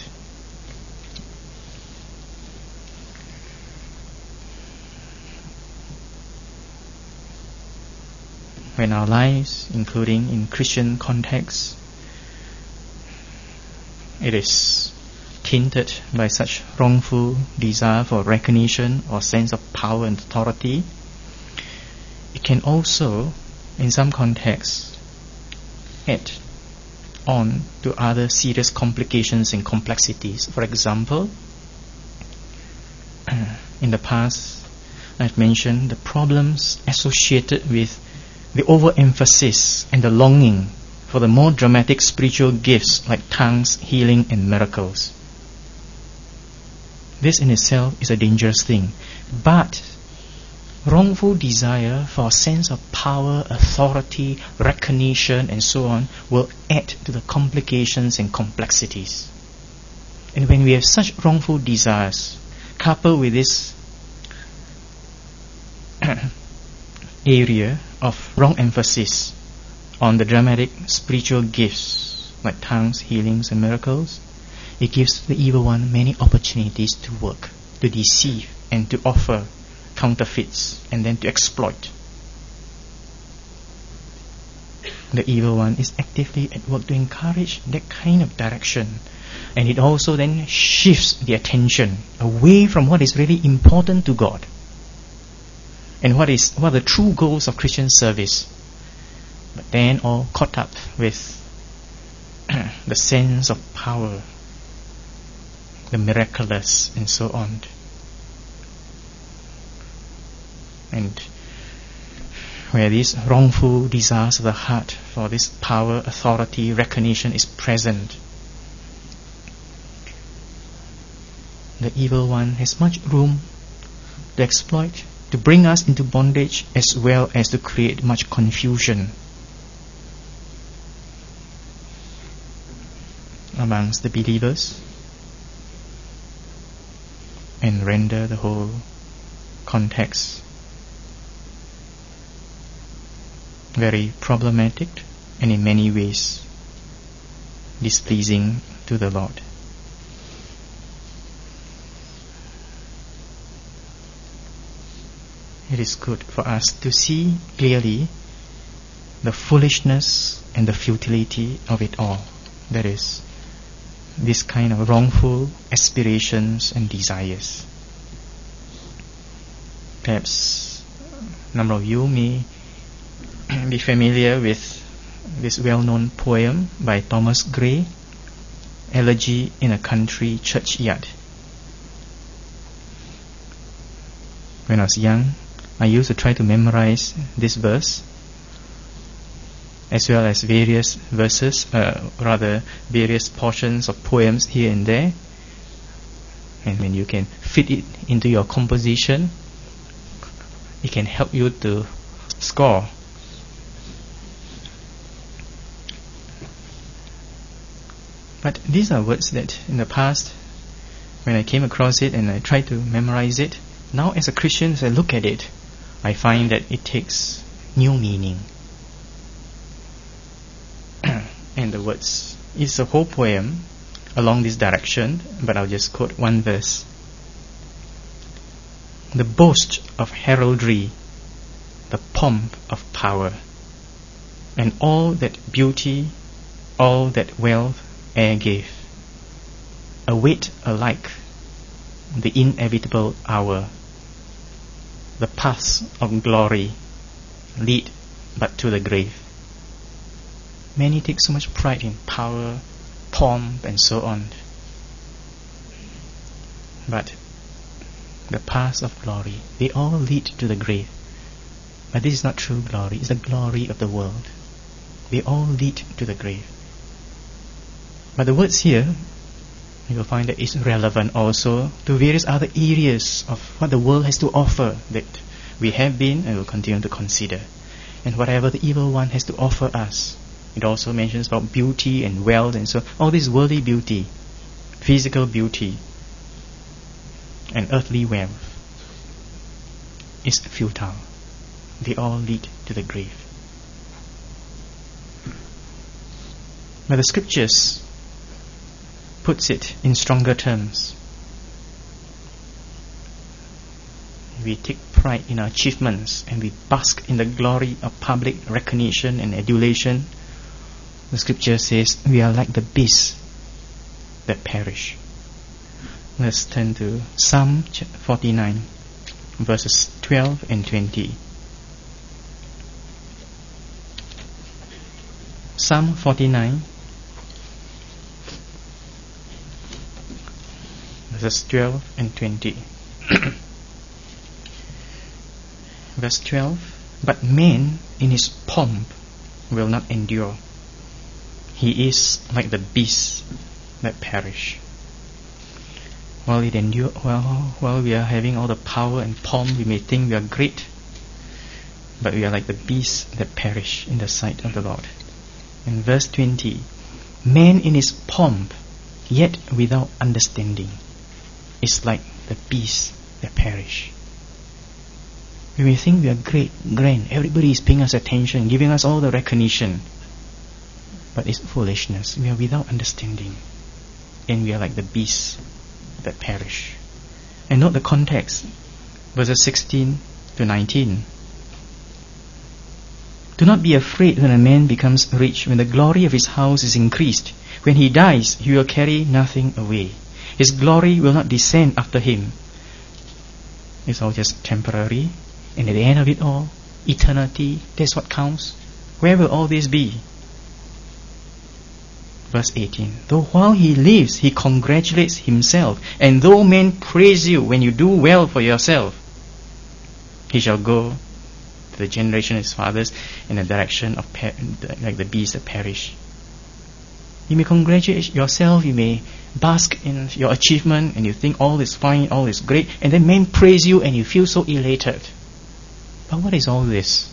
S1: When our lives, including in Christian contexts, it is tainted by such wrongful desire for recognition or sense of power and authority, it can also, in some contexts, add on to other serious complications and complexities. For example, in the past, I've mentioned the problems associated with the overemphasis and the longing for the more dramatic spiritual gifts like tongues, healing, and miracles. This in itself is a dangerous thing. But wrongful desire for a sense of power, authority, recognition, and so on will add to the complications and complexities. And when we have such wrongful desires, coupled with this area of wrong emphasis on the dramatic spiritual gifts like tongues, healings, and miracles, it gives the evil one many opportunities to work, to deceive, and to offer counterfeits, and then to exploit. The evil one is actively at work to encourage that kind of direction, and it also then shifts the attention away from what is really important to God and what are the true goals of Christian service, but then all caught up with the sense of power, the miraculous, and so on. And where these wrongful desires of the heart for this power, authority, recognition is present, the evil one has much room to exploit, to bring us into bondage, as well as to create much confusion amongst the believers and render the whole context very problematic and in many ways displeasing to the Lord. It is good for us to see clearly the foolishness and the futility of it all. That is, this kind of wrongful aspirations and desires. Perhaps a number of you may be familiar with this well-known poem by Thomas Gray, Elegy in a Country Churchyard. When I was young, I used to try to memorize this verse, as well as various verses, various portions of poems here and there. And when you can fit it into your composition, it can help you to score. But these are words that in the past, when I came across it and I tried to memorize it, now as a Christian, as I look at it, I find that it takes new meaning. And the words, it's a whole poem along this direction, but I'll just quote one verse. The boast of heraldry, the pomp of power, and all that beauty, all that wealth e'er gave, await alike the inevitable hour. The paths of glory lead but to the grave. Many take so much pride in power, pomp, and so on. But the paths of glory, they all lead to the grave. But this is not true glory, it's the glory of the world. They all lead to the grave. But the words here, you will find that it's relevant also to various other areas of what the world has to offer that we have been and will continue to consider. And whatever the evil one has to offer us, it also mentions about beauty and wealth, and so all this worldly beauty, physical beauty, and earthly wealth is futile. they all lead to the grave. But the scriptures puts it in stronger terms. We take pride in our achievements and we bask in the glory of public recognition and adulation. The scripture says we are like the beasts that perish. Let's turn to Psalm 49, verses 12 and 20. Psalm 49, verses 12 and 20. Verse 12, but man in his pomp will not endure. He is like the beasts that perish. While we are having all the power and pomp, we may think we are great, but we are like the beasts that perish in the sight of the Lord. In verse 20, man in his pomp, yet without understanding, is like the beasts that perish. We may think we are great, grand, everybody is paying us attention, giving us all the recognition, but it's foolishness. We are without understanding, and we are like the beasts that perish. And note the context, verses 16 to 19. Do not be afraid when a man becomes rich, when the glory of his house is increased. When he dies, he will carry nothing away. His glory will not descend after him. It's all just temporary. And at the end of it all, eternity, that's what counts. Where will all this be? Verse 18. Though while he lives, he congratulates himself, and though men praise you when you do well for yourself, he shall go to the generation of his fathers in the direction of like the beasts that perish. You may congratulate yourself, you may bask in your achievement, and you think all is fine, all is great, and then men praise you and you feel so elated. But what is all this?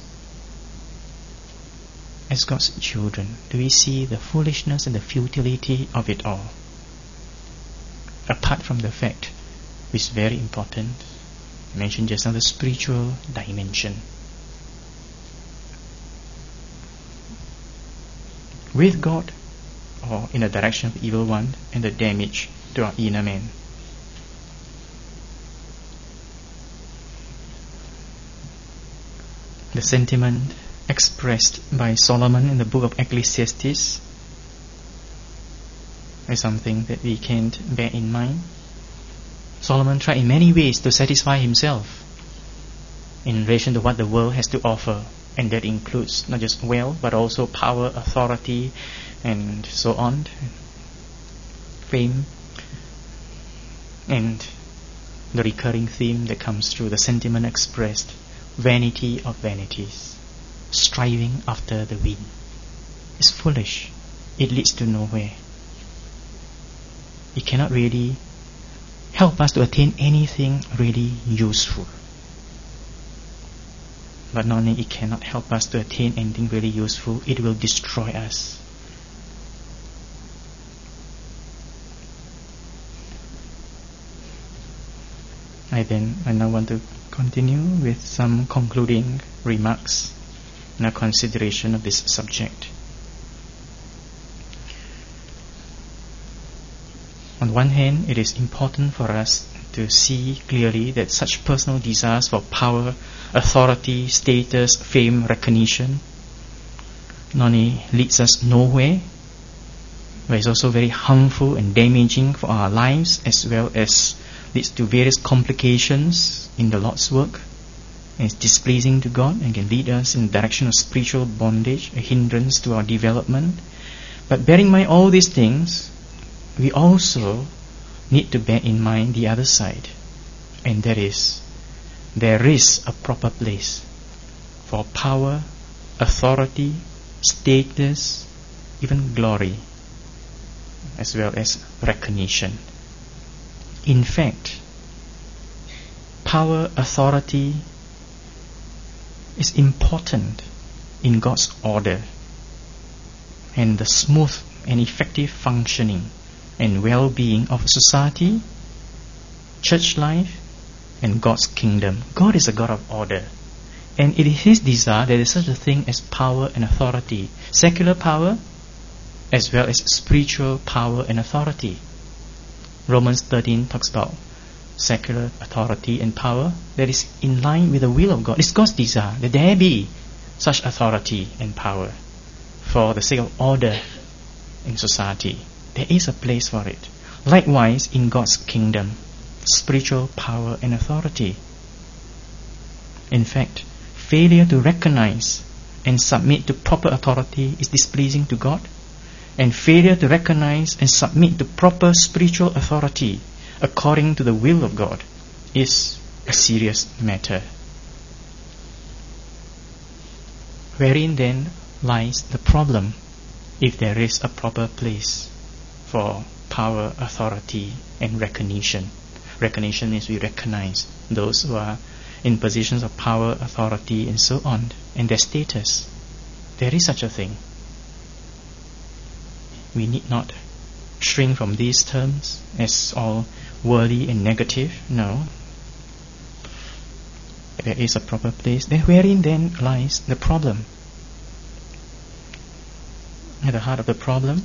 S1: As God's children, do we see the foolishness and the futility of it all? Apart from the fact, which is very important, I mentioned just now, the spiritual dimension. With God, or in the direction of the evil one, and the damage to our inner man. The sentiment expressed by Solomon in the book of Ecclesiastes is something that we can't bear in mind. Solomon tried in many ways to satisfy himself in relation to what the world has to offer, and that includes not just wealth but also power, authority, and so on, fame, and the recurring theme that comes through the sentiment expressed, vanity of vanities, striving after the wind. It's foolish. It leads to nowhere. It cannot really help us to attain anything really useful. But not only it cannot help us to attain anything really useful, it will destroy us. I now want to continue with some concluding remarks and a consideration of this subject. On one hand, it is important for us to see clearly that such personal desires for power, authority, status, fame, recognition not only leads us nowhere, but is also very harmful and damaging for our lives, as well as leads to various complications in the Lord's work, and is displeasing to God and can lead us in the direction of spiritual bondage, a hindrance to our development. But bearing in mind all these things, we also need to bear in mind the other side, and that is, there is a proper place for power, authority, status, even glory, as well as recognition. In fact, power, authority is important in God's order and the smooth and effective functioning and well-being of society, church life, and God's kingdom. God is a God of order. And it is his desire that there is such a thing as power and authority. Secular power as well as spiritual power and authority. Romans 13 talks about secular authority and power that is in line with the will of God. It's God's desire that there be such authority and power for the sake of order in society. There is a place for it. Likewise, in God's kingdom, spiritual power and authority. In fact, failure to recognize and submit to proper authority is displeasing to God, and failure to recognize and submit to proper spiritual authority according to the will of God is a serious matter. Wherein then lies the problem, if there is a proper place for power, authority, and recognition. Recognition means we recognize those who are in positions of power, authority, and so on, and their status. There is such a thing. We need not shrink from these terms as all worldly and negative. No. There is a proper place. Then wherein then lies the problem? At the heart of the problem,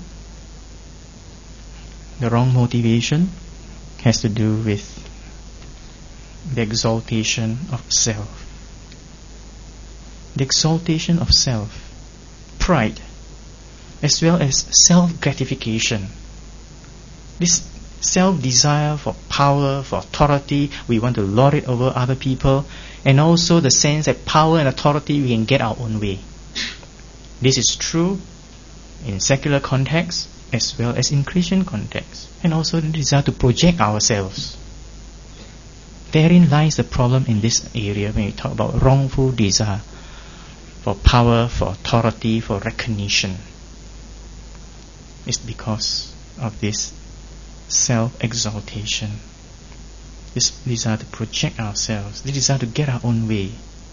S1: the wrong motivation has to do with the exaltation of self. The exaltation of self, pride, as well as self-gratification. This self-desire for power, for authority, we want to lord it over other people, and also the sense that power and authority we can get our own way. This is true in secular context as well as in Christian context, and also the desire to project ourselves. Therein lies the problem in this area when we talk about wrongful desire for power, for authority, for recognition. It's because of this self-exaltation, this desire to project ourselves, this desire to get our own way.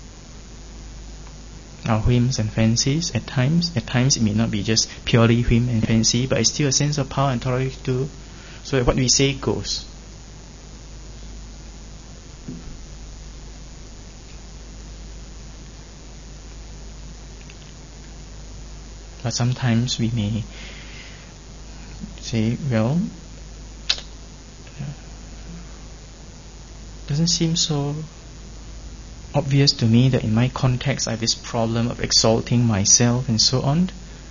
S1: Our whims and fancies at times it may not be just purely whim and fancy, but it's still a sense of power and authority too. So what we say goes. But sometimes we may say, well, doesn't seem so obvious to me that in my context I have this problem of exalting myself and so on.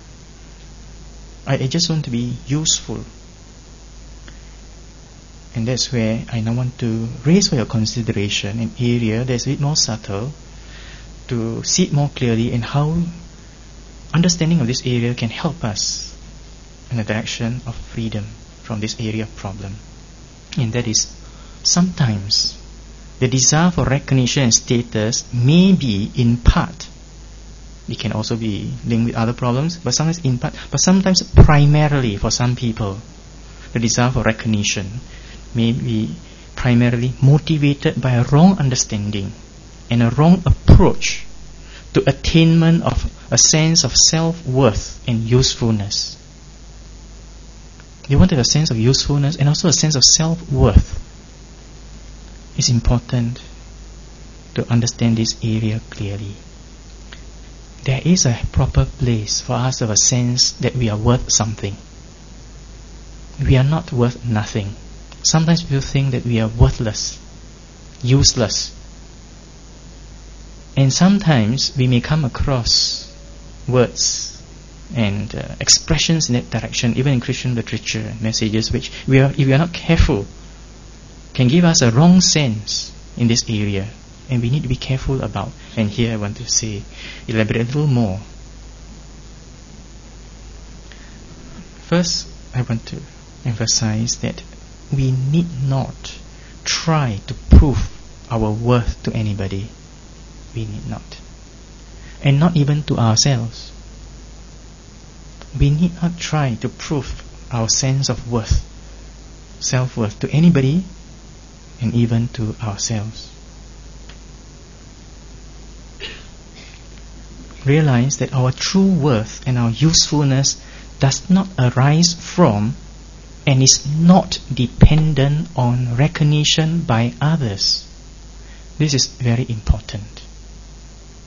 S1: I just want to be useful. And that's where I now want to raise for your consideration an area that's a bit more subtle, to see it more clearly, and how understanding of this area can help us in the direction of freedom from this area of problem. And that is, sometimes the desire for recognition and status may be in part, it can also be linked with other problems, but sometimes in part, but sometimes primarily for some people, the desire for recognition may be primarily motivated by a wrong understanding and a wrong approach to attainment of a sense of self-worth and usefulness. You want to have a sense of usefulness and also a sense of self-worth. It's important to understand this area clearly. There is a proper place for us to have a sense that we are worth something. We are not worth nothing. Sometimes people think that we are worthless, useless. And sometimes we may come across words and expressions in that direction, even in Christian literature and messages, which if we are not careful, can give us a wrong sense in this area, and we need to be careful about. And here I want to elaborate a little more. First, I want to emphasize that we need not try to prove our worth to anybody. We need not. And not even to ourselves. We need not try to prove our sense of worth, self-worth, to anybody, and even to ourselves. Realize that our true worth and our usefulness does not arise from and is not dependent on recognition by others. This is very important.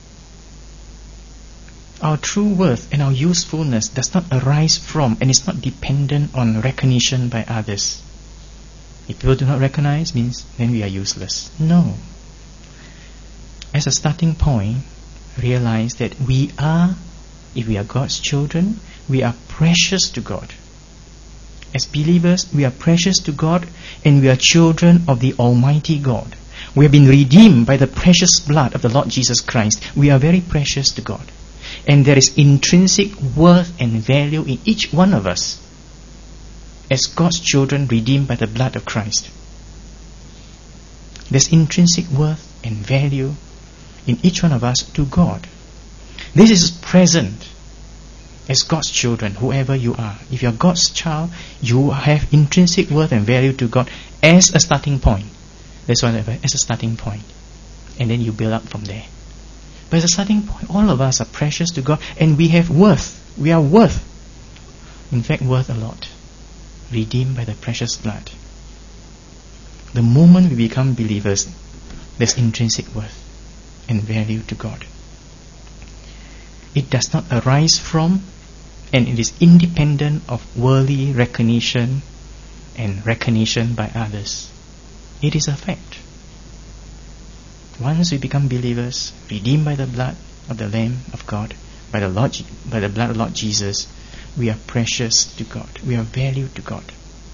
S1: our true worth and our usefulness does not arise from and is not dependent on recognition by others. If people do not recognize, means then we are useless. No. As a starting point, realize that we are, if we are God's children, we are precious to God. As believers, we are precious to God, and we are children of the Almighty God. We have been redeemed by the precious blood of the Lord Jesus Christ. We are very precious to God. And there is intrinsic worth and value in each one of us as God's children redeemed by the blood of Christ. There's intrinsic worth and value in each one of us to God. This is present as God's children, whoever you are. If you're God's child, you have intrinsic worth and value to God as a starting point. That's what I have, as a starting point. And then you build up from there. But as a starting point, all of us are precious to God, and we have worth. We are worth. In fact, worth a lot. Redeemed by the precious blood. The moment we become believers, there's intrinsic worth and value to God. It does not arise from, and it is independent of worldly recognition and recognition by others. It is a fact. Once we become believers, redeemed by the blood of the Lamb of God, by the blood of Lord Jesus, we are precious to God. We are valued to God.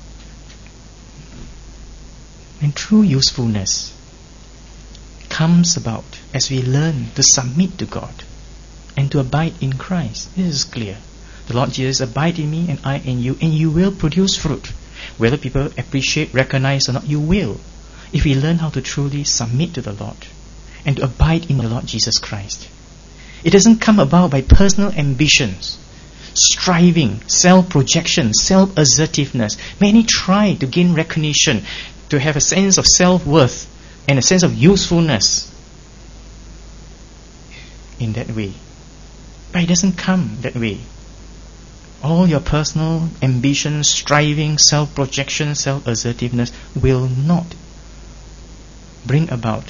S1: And true usefulness comes about as we learn to submit to God and to abide in Christ. This is clear. The Lord Jesus, abide in me and I in you, and you will produce fruit. Whether people appreciate, recognize or not, you will. If we learn how to truly submit to the Lord and to abide in the Lord Jesus Christ. It doesn't come about by personal ambitions, striving, self-projection, self-assertiveness. Many try to gain recognition, to have a sense of self-worth and a sense of usefulness in that way. But it doesn't come that way. All your personal ambitions, striving, self-projection, self-assertiveness will not bring about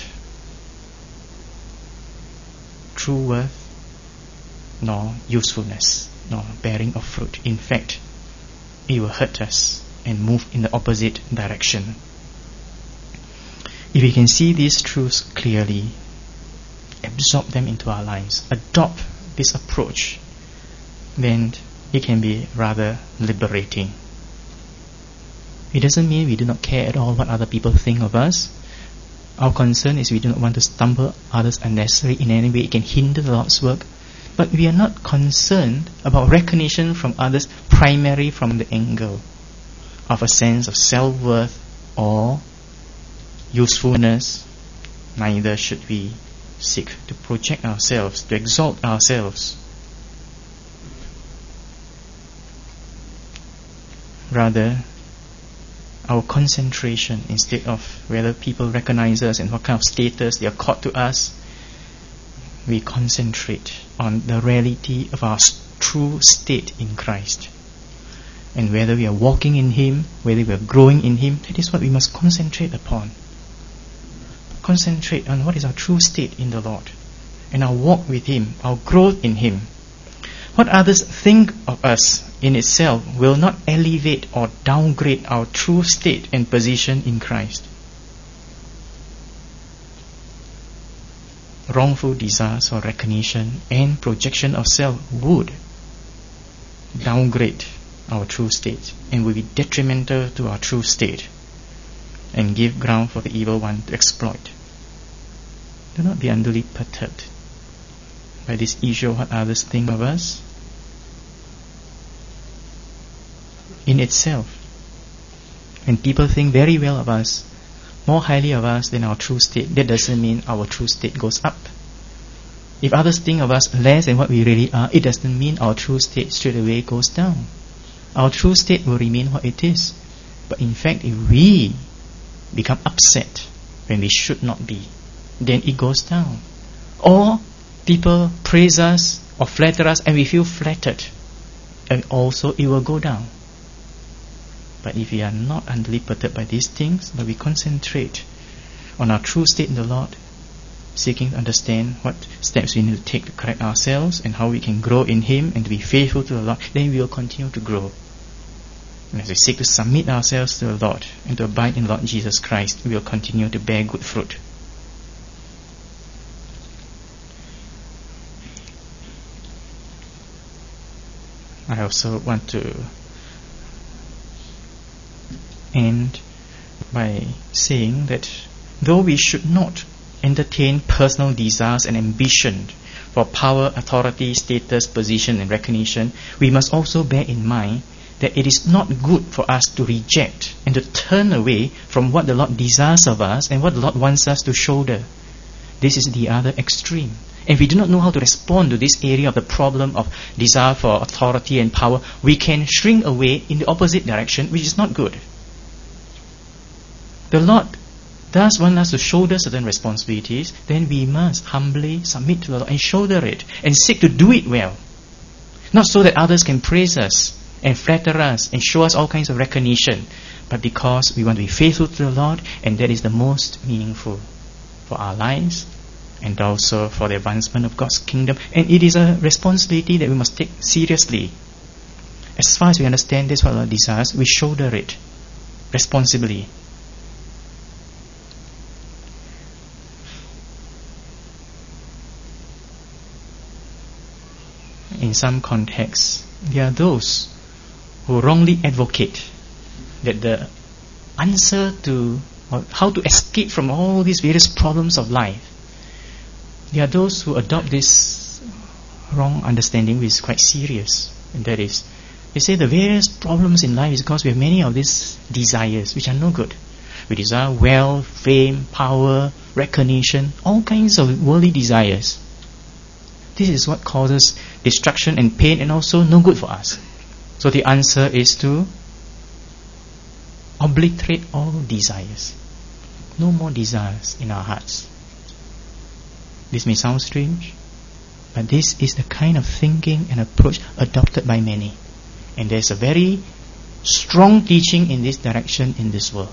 S1: true worth, nor usefulness, nor bearing of fruit. In fact, it will hurt us and move in the opposite direction. If we can see these truths clearly, absorb them into our lives, adopt this approach, then it can be rather liberating. It doesn't mean we do not care at all what other people think of us. Our concern is we do not want to stumble others unnecessarily in any way. It can hinder the Lord's work. But we are not concerned about recognition from others primarily from the angle of a sense of self-worth or usefulness. Neither should we seek to project ourselves, to exalt ourselves. Rather, our concentration, instead of whether people recognize us and what kind of status they accord to us, we concentrate on the reality of our true state in Christ. And whether we are walking in Him, whether we are growing in Him, that is what we must concentrate upon. Concentrate on what is our true state in the Lord, and our walk with Him, our growth in Him. What others think of us in itself will not elevate or downgrade our true state and position in Christ. Wrongful desires for recognition and projection of self would downgrade our true state and will be detrimental to our true state and give ground for the evil one to exploit. Do not be unduly perturbed by this issue of what others think of us. In itself, when people think very well of us, more highly of us than our true state, that doesn't mean our true state goes up. If others think of us less than what we really are, it doesn't mean our true state straight away goes down. Our true state will remain what it is. But in fact, if we become upset when we should not be, then it goes down. Or people praise us or flatter us and we feel flattered, and also it will go down. But if we are not unduly perturbed by these things, but we concentrate on our true state in the Lord, seeking to understand what steps we need to take to correct ourselves and how we can grow in Him and to be faithful to the Lord, then we will continue to grow. And as we seek to submit ourselves to the Lord and to abide in the Lord Jesus Christ, we will continue to bear good fruit. I also want to end by saying that though we should not entertain personal desires and ambition for power, authority, status, position and recognition, we must also bear in mind that it is not good for us to reject and to turn away from what the Lord desires of us and what the Lord wants us to shoulder. This is the other extreme. And if we do not know how to respond to this area of the problem of desire for authority and power, we can shrink away in the opposite direction, which is not good. The Lord does want us to shoulder certain responsibilities, then we must humbly submit to the Lord and shoulder it and seek to do it well. Not so that others can praise us and flatter us and show us all kinds of recognition, but because we want to be faithful to the Lord, and that is the most meaningful for our lives and also for the advancement of God's kingdom. And it is a responsibility that we must take seriously. As far as we understand this, what our desires, we shoulder it responsibly. In some contexts, there are those who wrongly advocate that the answer to or how to escape from all these various problems of life, there are those who adopt this wrong understanding, which is quite serious. And that is, they say the various problems in life is because we have many of these desires which are no good. We desire wealth, fame, power, recognition, all kinds of worldly desires. This is what causes destruction and pain and also no good for us. So the answer is to obliterate all desires. No more desires in our hearts. This may sound strange, but this is the kind of thinking and approach adopted by many. And there's a very strong teaching in this direction in this world.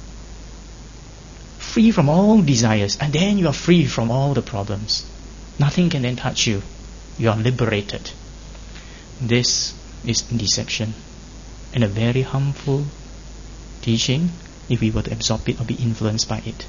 S1: Free from all desires, and then you are free from all the problems. Nothing can then touch you. You are liberated. This is deception and a very harmful teaching if we were to absorb it or be influenced by it.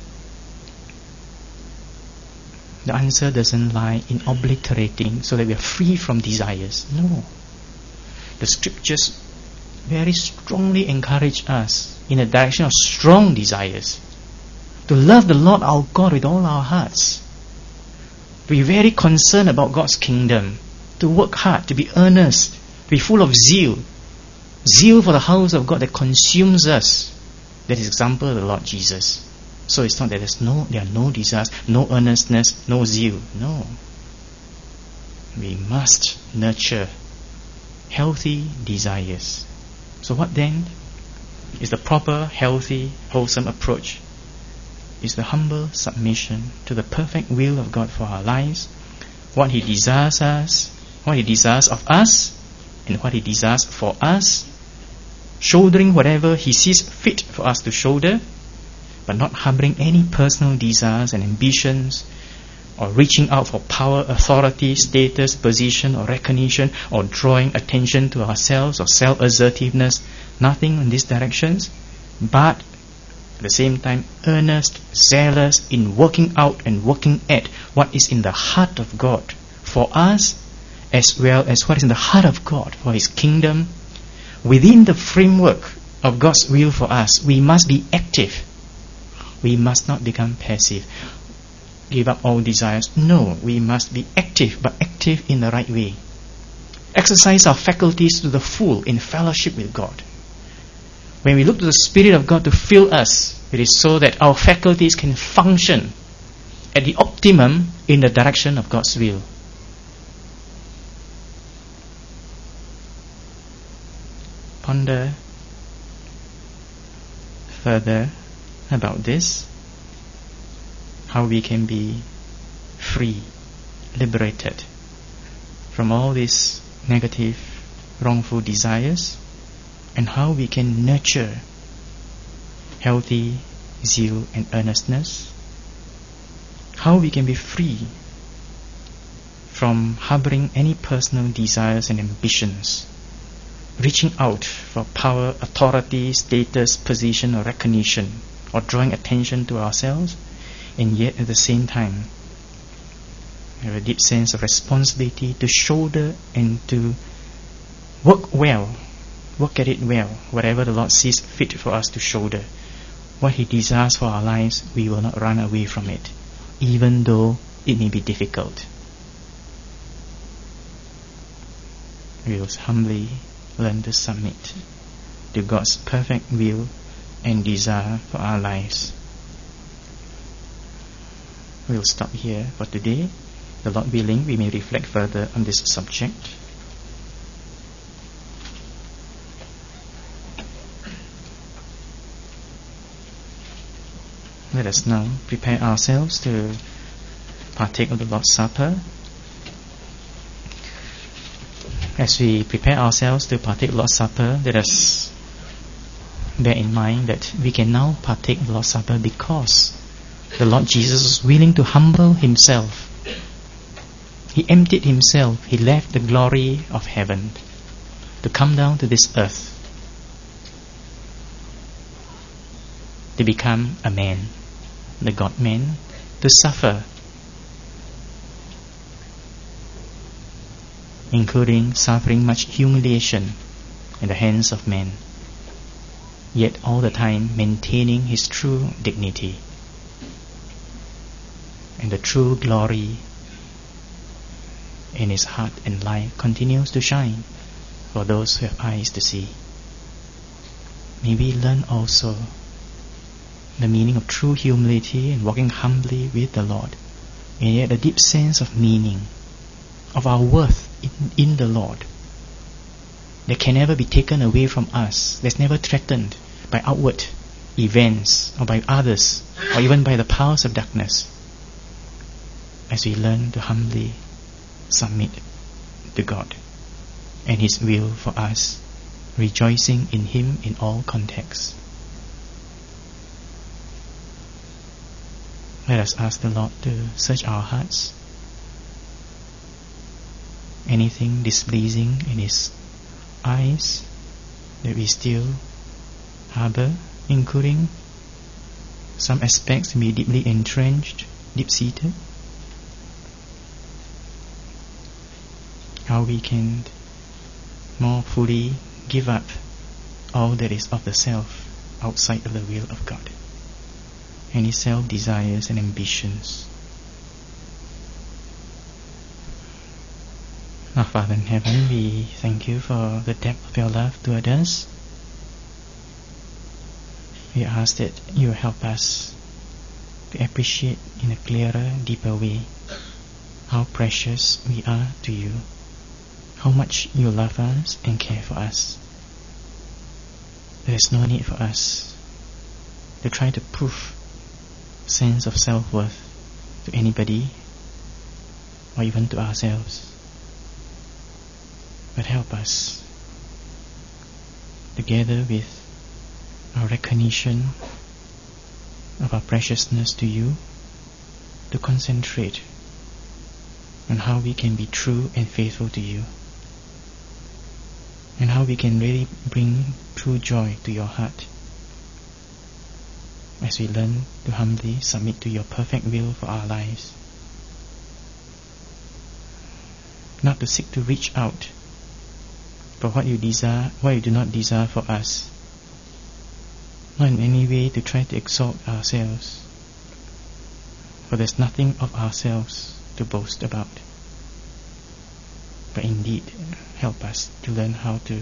S1: The answer doesn't lie in obliterating so that we are free from desires. No. The scriptures very strongly encourage us in a direction of strong desires. To love the Lord our God with all our hearts. To be very concerned about God's kingdom. To work hard, to be earnest, to be full of zeal. Zeal for the house of God that consumes us. That is example of the Lord Jesus. So it's not that there are no desires, no earnestness, no zeal. No. We must nurture healthy desires. So what then is the proper, healthy, wholesome approach? Is the humble submission to the perfect will of God for our lives, what He desires us, what He desires of us, and what He desires for us, shouldering whatever He sees fit for us to shoulder, but not harboring any personal desires and ambitions, or reaching out for power, authority, status, position, or recognition, or drawing attention to ourselves, or self-assertiveness. Nothing in these directions, but at the same time earnest, zealous in working out and working at what is in the heart of God for us, as well as what is in the heart of God for His kingdom. Within the framework of God's will for us, we must be active. We must not become passive, give up all desires. No, we must be active, but active in the right way. Exercise our faculties to the full in fellowship with God. When we look to the Spirit of God to fill us, it is so that our faculties can function at the optimum in the direction of God's will. Ponder further about this, how we can be free, liberated from all these negative, wrongful desires, and how we can nurture healthy zeal and earnestness, how we can be free from harboring any personal desires and ambitions, reaching out for power, authority, status, position or recognition, or drawing attention to ourselves, and yet at the same time have a deep sense of responsibility to shoulder and to work at it well, whatever the Lord sees fit for us to shoulder. What He desires for our lives, we will not run away from it, even though it may be difficult. We will humbly learn to submit to God's perfect will and desire for our lives. We will stop here for today. The Lord willing, we may reflect further on this subject. Let us now prepare ourselves to partake of the Lord's Supper. As we prepare ourselves to partake of the Lord's Supper, let us bear in mind that we can now partake of the Lord's Supper because the Lord Jesus was willing to humble Himself. He emptied Himself. He left the glory of heaven to come down to this earth, to become a man, the God-man, to suffer, including suffering much humiliation in the hands of men, yet all the time maintaining His true dignity and the true glory in His heart and life continues to shine for those who have eyes to see. May we learn also the meaning of true humility and walking humbly with the Lord, and yet a deep sense of meaning of our worth in the Lord that can never be taken away from us, that's never threatened by outward events or by others or even by the powers of darkness, as we learn to humbly submit to God and His will for us, rejoicing in Him in all contexts. Let us ask the Lord to search our hearts. Anything displeasing in His eyes that we still harbor, including some aspects may be deeply entrenched, deep-seated. How we can more fully give up all that is of the self outside of the will of God, any self-desires and ambitions. Our Father in heaven, we thank You for the depth of Your love toward us. We ask that You help us to appreciate in a clearer, deeper way how precious we are to You, how much You love us and care for us. There is no need for us to try to prove sense of self-worth to anybody or even to ourselves. But help us, together with our recognition of our preciousness to You, to concentrate on how we can be true and faithful to You, and how we can really bring true joy to Your heart as we learn to humbly submit to Your perfect will for our lives. Not to seek to reach out for what You desire, what You do not desire for us, not in any way to try to exalt ourselves, for there's nothing of ourselves to boast about. But indeed, help us to learn how to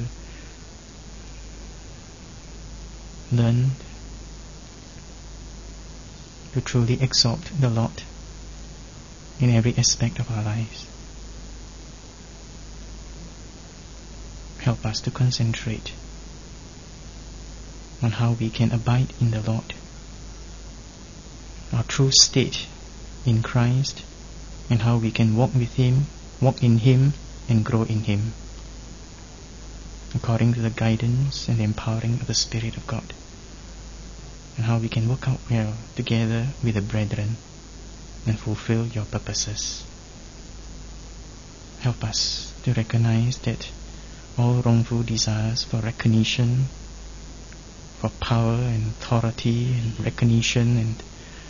S1: truly exalt the Lord in every aspect of our lives. Help us to concentrate on how we can abide in the Lord, our true state in Christ, and how we can walk with Him, walk in Him, and grow in Him, according to the guidance and the empowering of the Spirit of God, and how we can work out well together with the brethren and fulfill your purposes. Help us to recognize that all wrongful desires for recognition, for power and authority and recognition and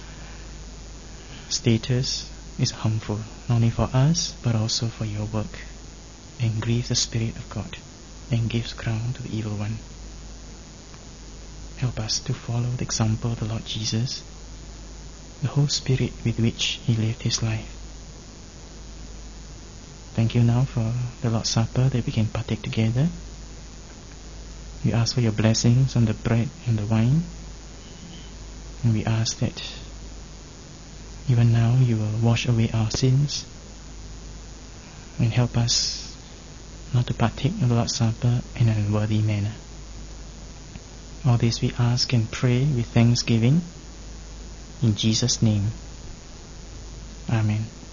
S1: status is harmful, not only for us but also for your work, and grieves the Spirit of God and gives crown to the evil one. Help us to follow the example of the Lord Jesus, the whole spirit with which he lived his life. Thank you now for the Lord's Supper that we can partake together. We ask for your blessings on the bread and the wine, and we ask that even now you will wash away our sins and help us not to partake of the Lord's Supper in an unworthy manner. All this we ask and pray with thanksgiving in Jesus' name. Amen.